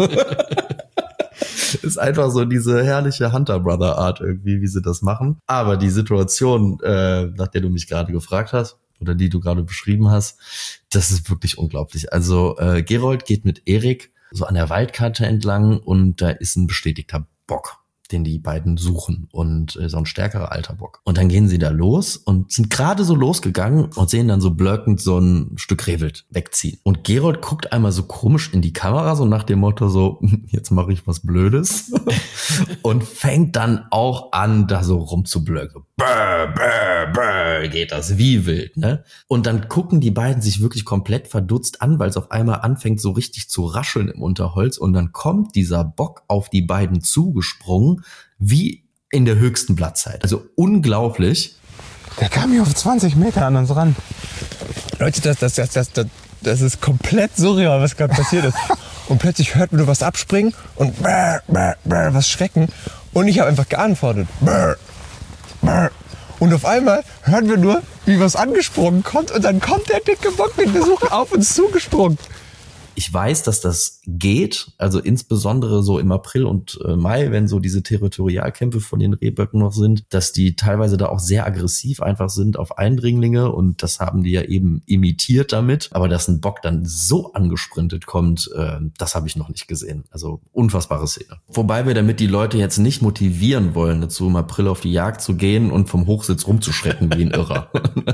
A: Ist einfach so diese herrliche Hunter-Brother-Art irgendwie, wie sie das machen. Aber die Situation, äh, nach der du mich gerade gefragt hast, oder die du gerade beschrieben hast, das ist wirklich unglaublich. Also äh, Gerold geht mit Erik so an der Waldkante entlang und da ist ein bestätigter Bock, den die beiden suchen und äh, so ein stärkerer alter Bock. Und dann gehen sie da los und sind gerade so losgegangen und sehen dann so blöckend so ein Stück Rehwild wegziehen. Und Gerold guckt einmal so komisch in die Kamera, so nach dem Motto so, jetzt mache ich was Blödes. Und fängt dann auch an, da so rumzublöcken. Brr, brr, brr, geht das wie wild, ne? Und dann gucken die beiden sich wirklich komplett verdutzt an, weil es auf einmal anfängt so richtig zu rascheln im Unterholz und dann kommt dieser Bock auf die beiden zugesprungen, wie in der höchsten Blattzeit. Also unglaublich.
F: Der kam hier auf zwanzig Meter an uns ran. Leute, das, das, das, das, das, das ist komplett surreal, was gerade passiert ist. Und plötzlich hört man nur was abspringen und brr, brr, brr, was schrecken. Und ich habe einfach geantwortet. Brr, brr. Und auf einmal hören wir nur, wie was angesprungen kommt. Und dann kommt der dicke Bock mit Besuch auf uns zugesprungen.
A: Ich weiß, dass das geht, also insbesondere so im April und äh, Mai, wenn so diese Territorialkämpfe von den Rehböcken noch sind, dass die teilweise da auch sehr aggressiv einfach sind auf Eindringlinge und das haben die ja eben imitiert damit. Aber dass ein Bock dann so angesprintet kommt, äh, das habe ich noch nicht gesehen. Also unfassbare Szene. Wobei wir damit die Leute jetzt nicht motivieren wollen, dazu im April auf die Jagd zu gehen und vom Hochsitz rumzuschrecken wie ein Irrer.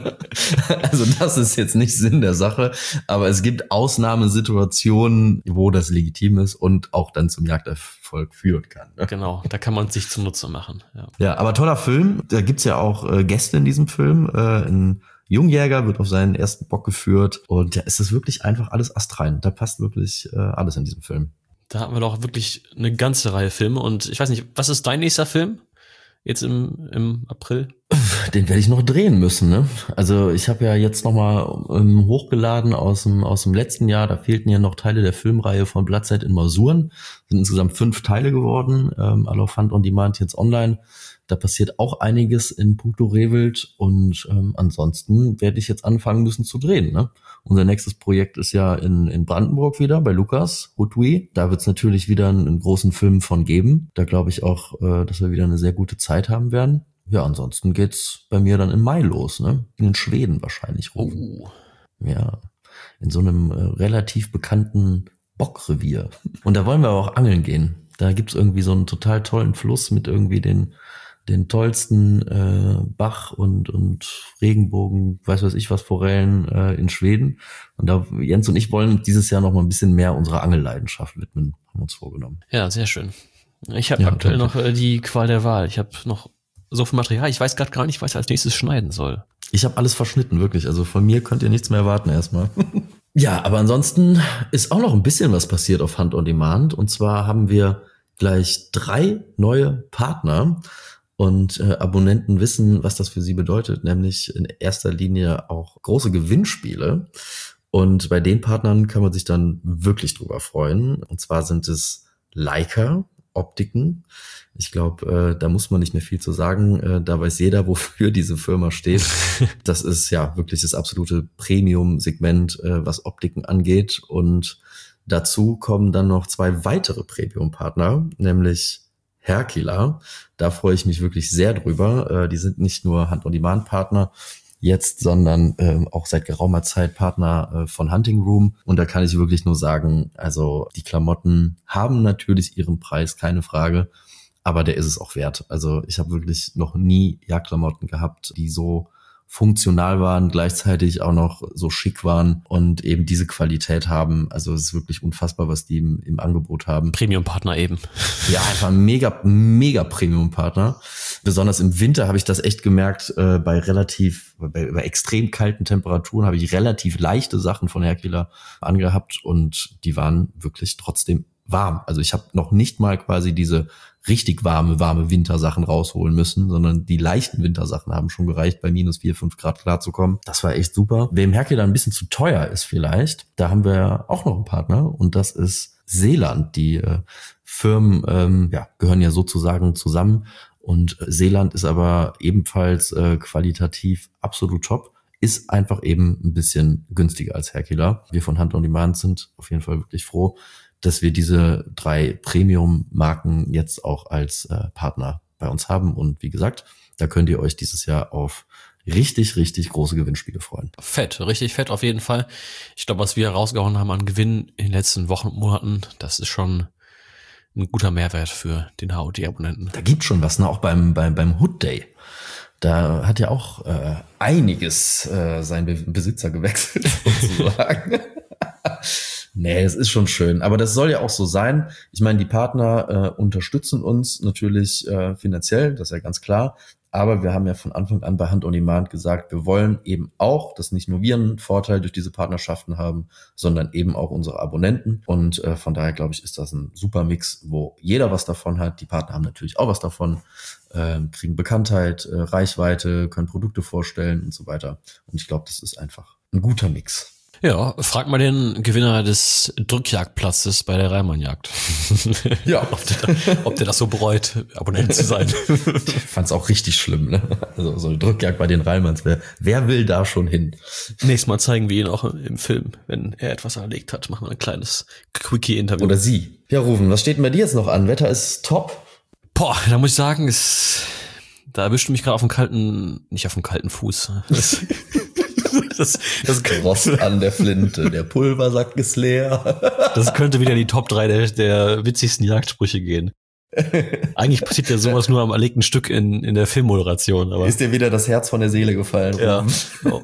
A: Also das ist jetzt nicht Sinn der Sache, aber es gibt Ausnahmesituationen, wo das legitim ist und auch dann zum Jagderfolg führen kann. Ne?
B: Genau, da kann man sich zunutze machen. Ja,
A: ja, aber toller Film. Da gibt's ja auch äh, Gäste in diesem Film. Äh, ein Jungjäger wird auf seinen ersten Bock geführt und ja, es ist wirklich einfach alles astrein. Da passt wirklich äh, alles in diesem Film.
B: Da hatten wir doch wirklich eine ganze Reihe Filme und ich weiß nicht, was ist dein nächster Film? Jetzt im, im April?
A: Den werde ich noch drehen müssen, ne? Also ich habe ja jetzt nochmal ähm, hochgeladen aus dem aus dem letzten Jahr. Da fehlten ja noch Teile der Filmreihe von Blattzeit in Masuren. Sind insgesamt fünf Teile geworden. Ähm, alle auf Hand on Demand jetzt online. Da passiert auch einiges in puncto Rehwild und ähm, ansonsten werde ich jetzt anfangen müssen zu drehen, ne? Unser nächstes Projekt ist ja in, in Brandenburg wieder bei Lukas, Hutwi. Da wird es natürlich wieder einen, einen großen Film von geben. Da glaube ich auch, äh, dass wir wieder eine sehr gute Zeit haben werden. Ja, ansonsten geht's bei mir dann im Mai los, ne? In Schweden wahrscheinlich rum.
B: Oh.
A: Ja, in so einem äh, relativ bekannten Bockrevier. Und da wollen wir auch angeln gehen. Da gibt's irgendwie so einen total tollen Fluss mit irgendwie den den tollsten äh, Bach und und Regenbogen, weiß was ich was, Forellen äh, in Schweden. Und da Jens und ich wollen dieses Jahr noch mal ein bisschen mehr unserer Angelleidenschaft widmen, haben uns vorgenommen.
B: Ja, sehr schön. Ich habe
A: ja,
B: aktuell
A: toll.
B: noch äh, die Qual der Wahl. Ich habe noch so viel Material. Ich weiß gerade gar nicht, was ich als nächstes schneiden soll.
A: Ich habe alles verschnitten, wirklich. Also von mir könnt ihr nichts mehr erwarten erstmal. Ja, aber ansonsten ist auch noch ein bisschen was passiert auf Hand on Demand. Und zwar haben wir gleich drei neue Partner. Und äh, Abonnenten wissen, was das für sie bedeutet, nämlich in erster Linie auch große Gewinnspiele. Und bei den Partnern kann man sich dann wirklich drüber freuen. Und zwar sind es Leica Optiken. Ich glaube, äh, da muss man nicht mehr viel zu sagen. Äh, da weiß jeder, wofür diese Firma steht. Das ist ja wirklich das absolute Premium-Segment, äh, was Optiken angeht. Und dazu kommen dann noch zwei weitere Premium-Partner, nämlich Herkila. Da freue ich mich wirklich sehr drüber. Äh, die sind nicht nur Hunt-on-Demand-Partner jetzt, sondern äh, auch seit geraumer Zeit Partner äh, von Hunting Room. Und da kann ich wirklich nur sagen, also die Klamotten haben natürlich ihren Preis, keine Frage, aber der ist es auch wert. Also ich habe wirklich noch nie Jagdklamotten gehabt, die so funktional waren, gleichzeitig auch noch so schick waren und eben diese Qualität haben. Also es ist wirklich unfassbar, was die im, im Angebot haben.
B: Premium-Partner eben.
A: Ja, einfach ein mega, mega Premium-Partner. Besonders im Winter habe ich das echt gemerkt, äh, bei relativ, bei, bei extrem kalten Temperaturen habe ich relativ leichte Sachen von Herkila angehabt und die waren wirklich trotzdem warm. Also ich habe noch nicht mal quasi diese richtig warme, warme Wintersachen rausholen müssen, sondern die leichten Wintersachen haben schon gereicht, bei minus vier, fünf Grad klarzukommen. Das war echt super. Wem Herkila ein bisschen zu teuer ist vielleicht, da haben wir auch noch einen Partner und das ist Seeland. Die äh, Firmen ähm, ja, gehören ja sozusagen zusammen und Seeland ist aber ebenfalls äh, qualitativ absolut top. Ist einfach eben ein bisschen günstiger als Herkila. Wir von Hunt-on-Demand sind auf jeden Fall wirklich froh, dass wir diese drei Premium-Marken jetzt auch als äh, Partner bei uns haben. Und wie gesagt, da könnt ihr euch dieses Jahr auf richtig, richtig große Gewinnspiele freuen.
B: Fett, richtig fett auf jeden Fall. Ich glaube, was wir rausgehauen haben an Gewinn in den letzten Wochen und Monaten, das ist schon ein guter Mehrwert für den H O D-Abonnenten.
A: Da gibt's schon was, ne? Auch beim, beim, beim Hood Day. Da hat ja auch äh, einiges äh, sein Be- Besitzer gewechselt, sozusagen. Nee, es ist schon schön. Aber das soll ja auch so sein. Ich meine, die Partner äh, unterstützen uns natürlich äh, finanziell, das ist ja ganz klar. Aber wir haben ja von Anfang an bei Hunt-on-Demand gesagt, wir wollen eben auch, dass nicht nur wir einen Vorteil durch diese Partnerschaften haben, sondern eben auch unsere Abonnenten. Und äh, von daher, glaube ich, ist das ein super Mix, wo jeder was davon hat. Die Partner haben natürlich auch was davon, äh, kriegen Bekanntheit, äh, Reichweite, können Produkte vorstellen und so weiter. Und ich glaube, das ist einfach ein guter Mix.
B: Ja, frag mal den Gewinner des Drückjagdplatzes bei der Reimann-Jagd.
A: Ja.
B: ob, der, ob der das so bereut, Abonnent zu sein.
A: Ich fand's auch richtig schlimm, ne? Also so eine Drückjagd bei den Reimanns. Wer, wer will da schon hin?
B: Nächstes Mal zeigen wir ihn auch im Film. Wenn er etwas erlegt hat, machen wir ein kleines Quickie-Interview.
A: Oder sie. Ja, Rufen, was steht denn bei dir jetzt noch an? Wetter ist top.
B: Boah, da muss ich sagen, ist, da erwischt du mich gerade auf dem kalten, nicht auf dem kalten Fuß. Das, das, das
A: Rost an der Flinte, der Pulversack ist leer.
B: Das könnte wieder in die Top drei der, der witzigsten Jagdsprüche gehen. Eigentlich passiert ja sowas nur am erlegten Stück in, in der Filmmoderation. Aber
A: ist dir wieder das Herz von der Seele gefallen?
B: Ja. Genau.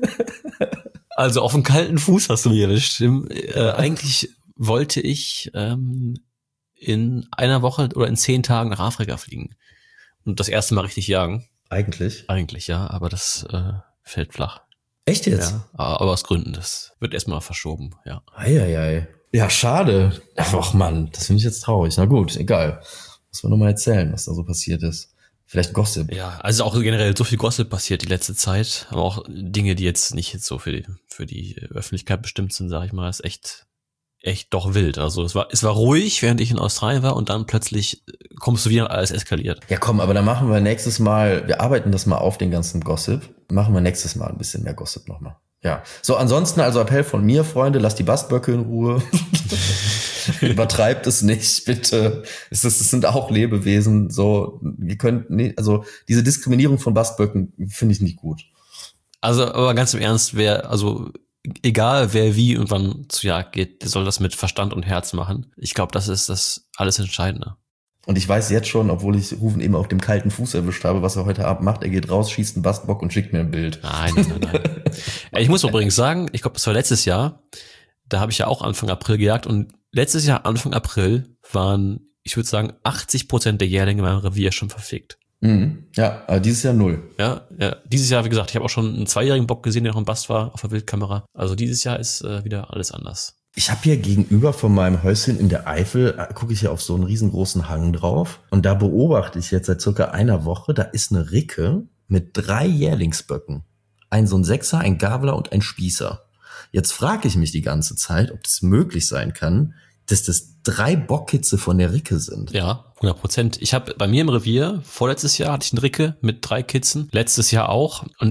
B: Also auf dem kalten Fuß hast du mich erwischt. Äh, eigentlich wollte ich ähm, in einer Woche oder in zehn Tagen nach Afrika fliegen und das erste Mal richtig jagen.
A: Eigentlich?
B: Eigentlich, ja, aber das äh, fällt flach.
A: Echt jetzt?
B: Ja, aber aus Gründen, das wird erstmal verschoben, ja.
A: Eieiei. Ja, schade. Ach Mann, das finde ich jetzt traurig. Na gut, egal. Muss man nochmal erzählen, was da so passiert ist. Vielleicht Gossip.
B: Ja, also auch generell so viel Gossip passiert die letzte Zeit, aber auch Dinge, die jetzt nicht jetzt so für die, für die Öffentlichkeit bestimmt sind, sag ich mal, ist echt, echt doch wild. Also es war, es war ruhig, während ich in Australien war und dann plötzlich kommst du wieder, alles eskaliert.
A: Ja komm, aber dann machen wir nächstes Mal, wir arbeiten das mal auf, den ganzen Gossip. Machen wir nächstes Mal ein bisschen mehr Gossip nochmal. Ja. So, ansonsten also Appell von mir, Freunde, lasst die Bastböcke in Ruhe. Übertreibt es nicht, bitte. Es, ist, es sind auch Lebewesen, so, ihr könnt nicht, also diese Diskriminierung von Bastböcken finde ich nicht gut.
B: Also, aber ganz im Ernst, wer, also egal wer wie und wann zur Jagd geht, der soll das mit Verstand und Herz machen. Ich glaube, das ist das alles Entscheidende.
A: Und ich weiß jetzt schon, obwohl ich Rufen eben auf dem kalten Fuß erwischt habe, was er heute Abend macht. Er geht raus, schießt einen Bastbock und schickt mir ein Bild.
B: Nein, nein, nein, nein. Ich muss übrigens sagen, ich glaube, das war letztes Jahr, da habe ich ja auch Anfang April gejagt und letztes Jahr, Anfang April, waren, ich würde sagen, achtzig Prozent der Jährlinge in meinem Revier schon verfickt.
A: Mhm. Ja, aber dieses Jahr null.
B: Ja, ja, dieses Jahr, wie gesagt, ich habe auch schon einen zweijährigen Bock gesehen, der noch im Bast war, auf der Wildkamera. Also dieses Jahr ist äh, wieder alles anders.
A: Ich habe hier gegenüber von meinem Häuschen in der Eifel, äh, gucke ich hier auf so einen riesengroßen Hang drauf und da beobachte ich jetzt seit circa einer Woche, da ist eine Ricke mit drei Jährlingsböcken. Ein so ein Sechser, ein Gabler und ein Spießer. Jetzt frage ich mich die ganze Zeit, ob das möglich sein kann, dass das drei Bockkitze von der Ricke sind.
B: Ja, hundert Prozent. Ich habe bei mir im Revier, vorletztes Jahr hatte ich eine Ricke mit drei Kitzen, letztes Jahr auch. Und ich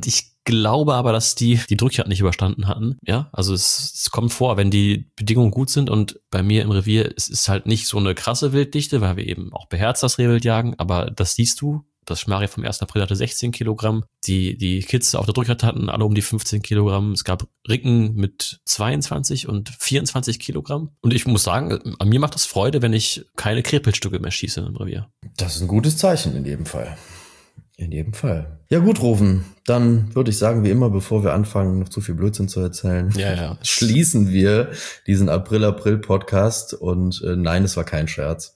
B: glaube aber, dass die die Drückjagd nicht überstanden hatten. Ja, also es, es kommt vor, wenn die Bedingungen gut sind und bei mir im Revier, es ist halt nicht so eine krasse Wilddichte, weil wir eben auch beherzt das Rehwild jagen, aber das siehst du. Das Schmari vom ersten April hatte sechzehn Kilogramm. Die, die Kids auf der Drückjagd hatten alle um die fünfzehn Kilogramm. Es gab Ricken mit zweiundzwanzig und vierundzwanzig Kilogramm. Und ich muss sagen, an mir macht das Freude, wenn ich keine Krepelstücke mehr schieße im Revier.
A: Das ist ein gutes Zeichen in jedem Fall. In jedem Fall. Ja gut, Rufen, dann würde ich sagen, wie immer, bevor wir anfangen, noch zu viel Blödsinn zu erzählen,
B: ja, ja.
A: schließen wir diesen April-April-Podcast und äh, nein, es war kein Scherz.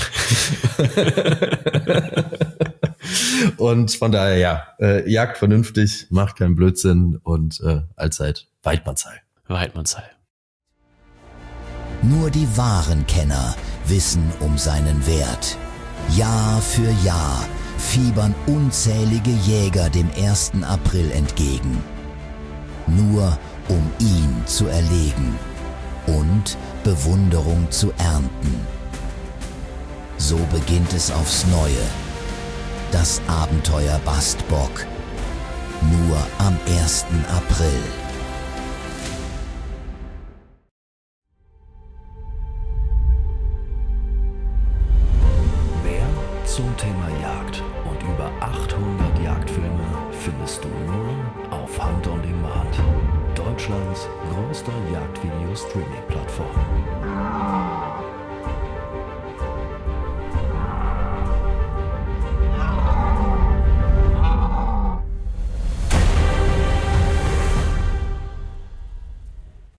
A: Und von daher, ja, äh, jagt vernünftig, macht keinen Blödsinn und äh, allzeit Weidmannsheil.
B: Weidmannsheil.
C: Nur die wahren Kenner wissen um seinen Wert. Jahr für Jahr fiebern unzählige Jäger dem ersten April entgegen. Nur um ihn zu erlegen und Bewunderung zu ernten. So beginnt es aufs Neue. Das Abenteuer Bastbock. Nur am ersten April.
E: Mehr zum Thema Jagd und über achthundert Jagdfilme findest du nur auf Hunt on Demand, Deutschlands größter Jagdvideo-Streaming-Plattform.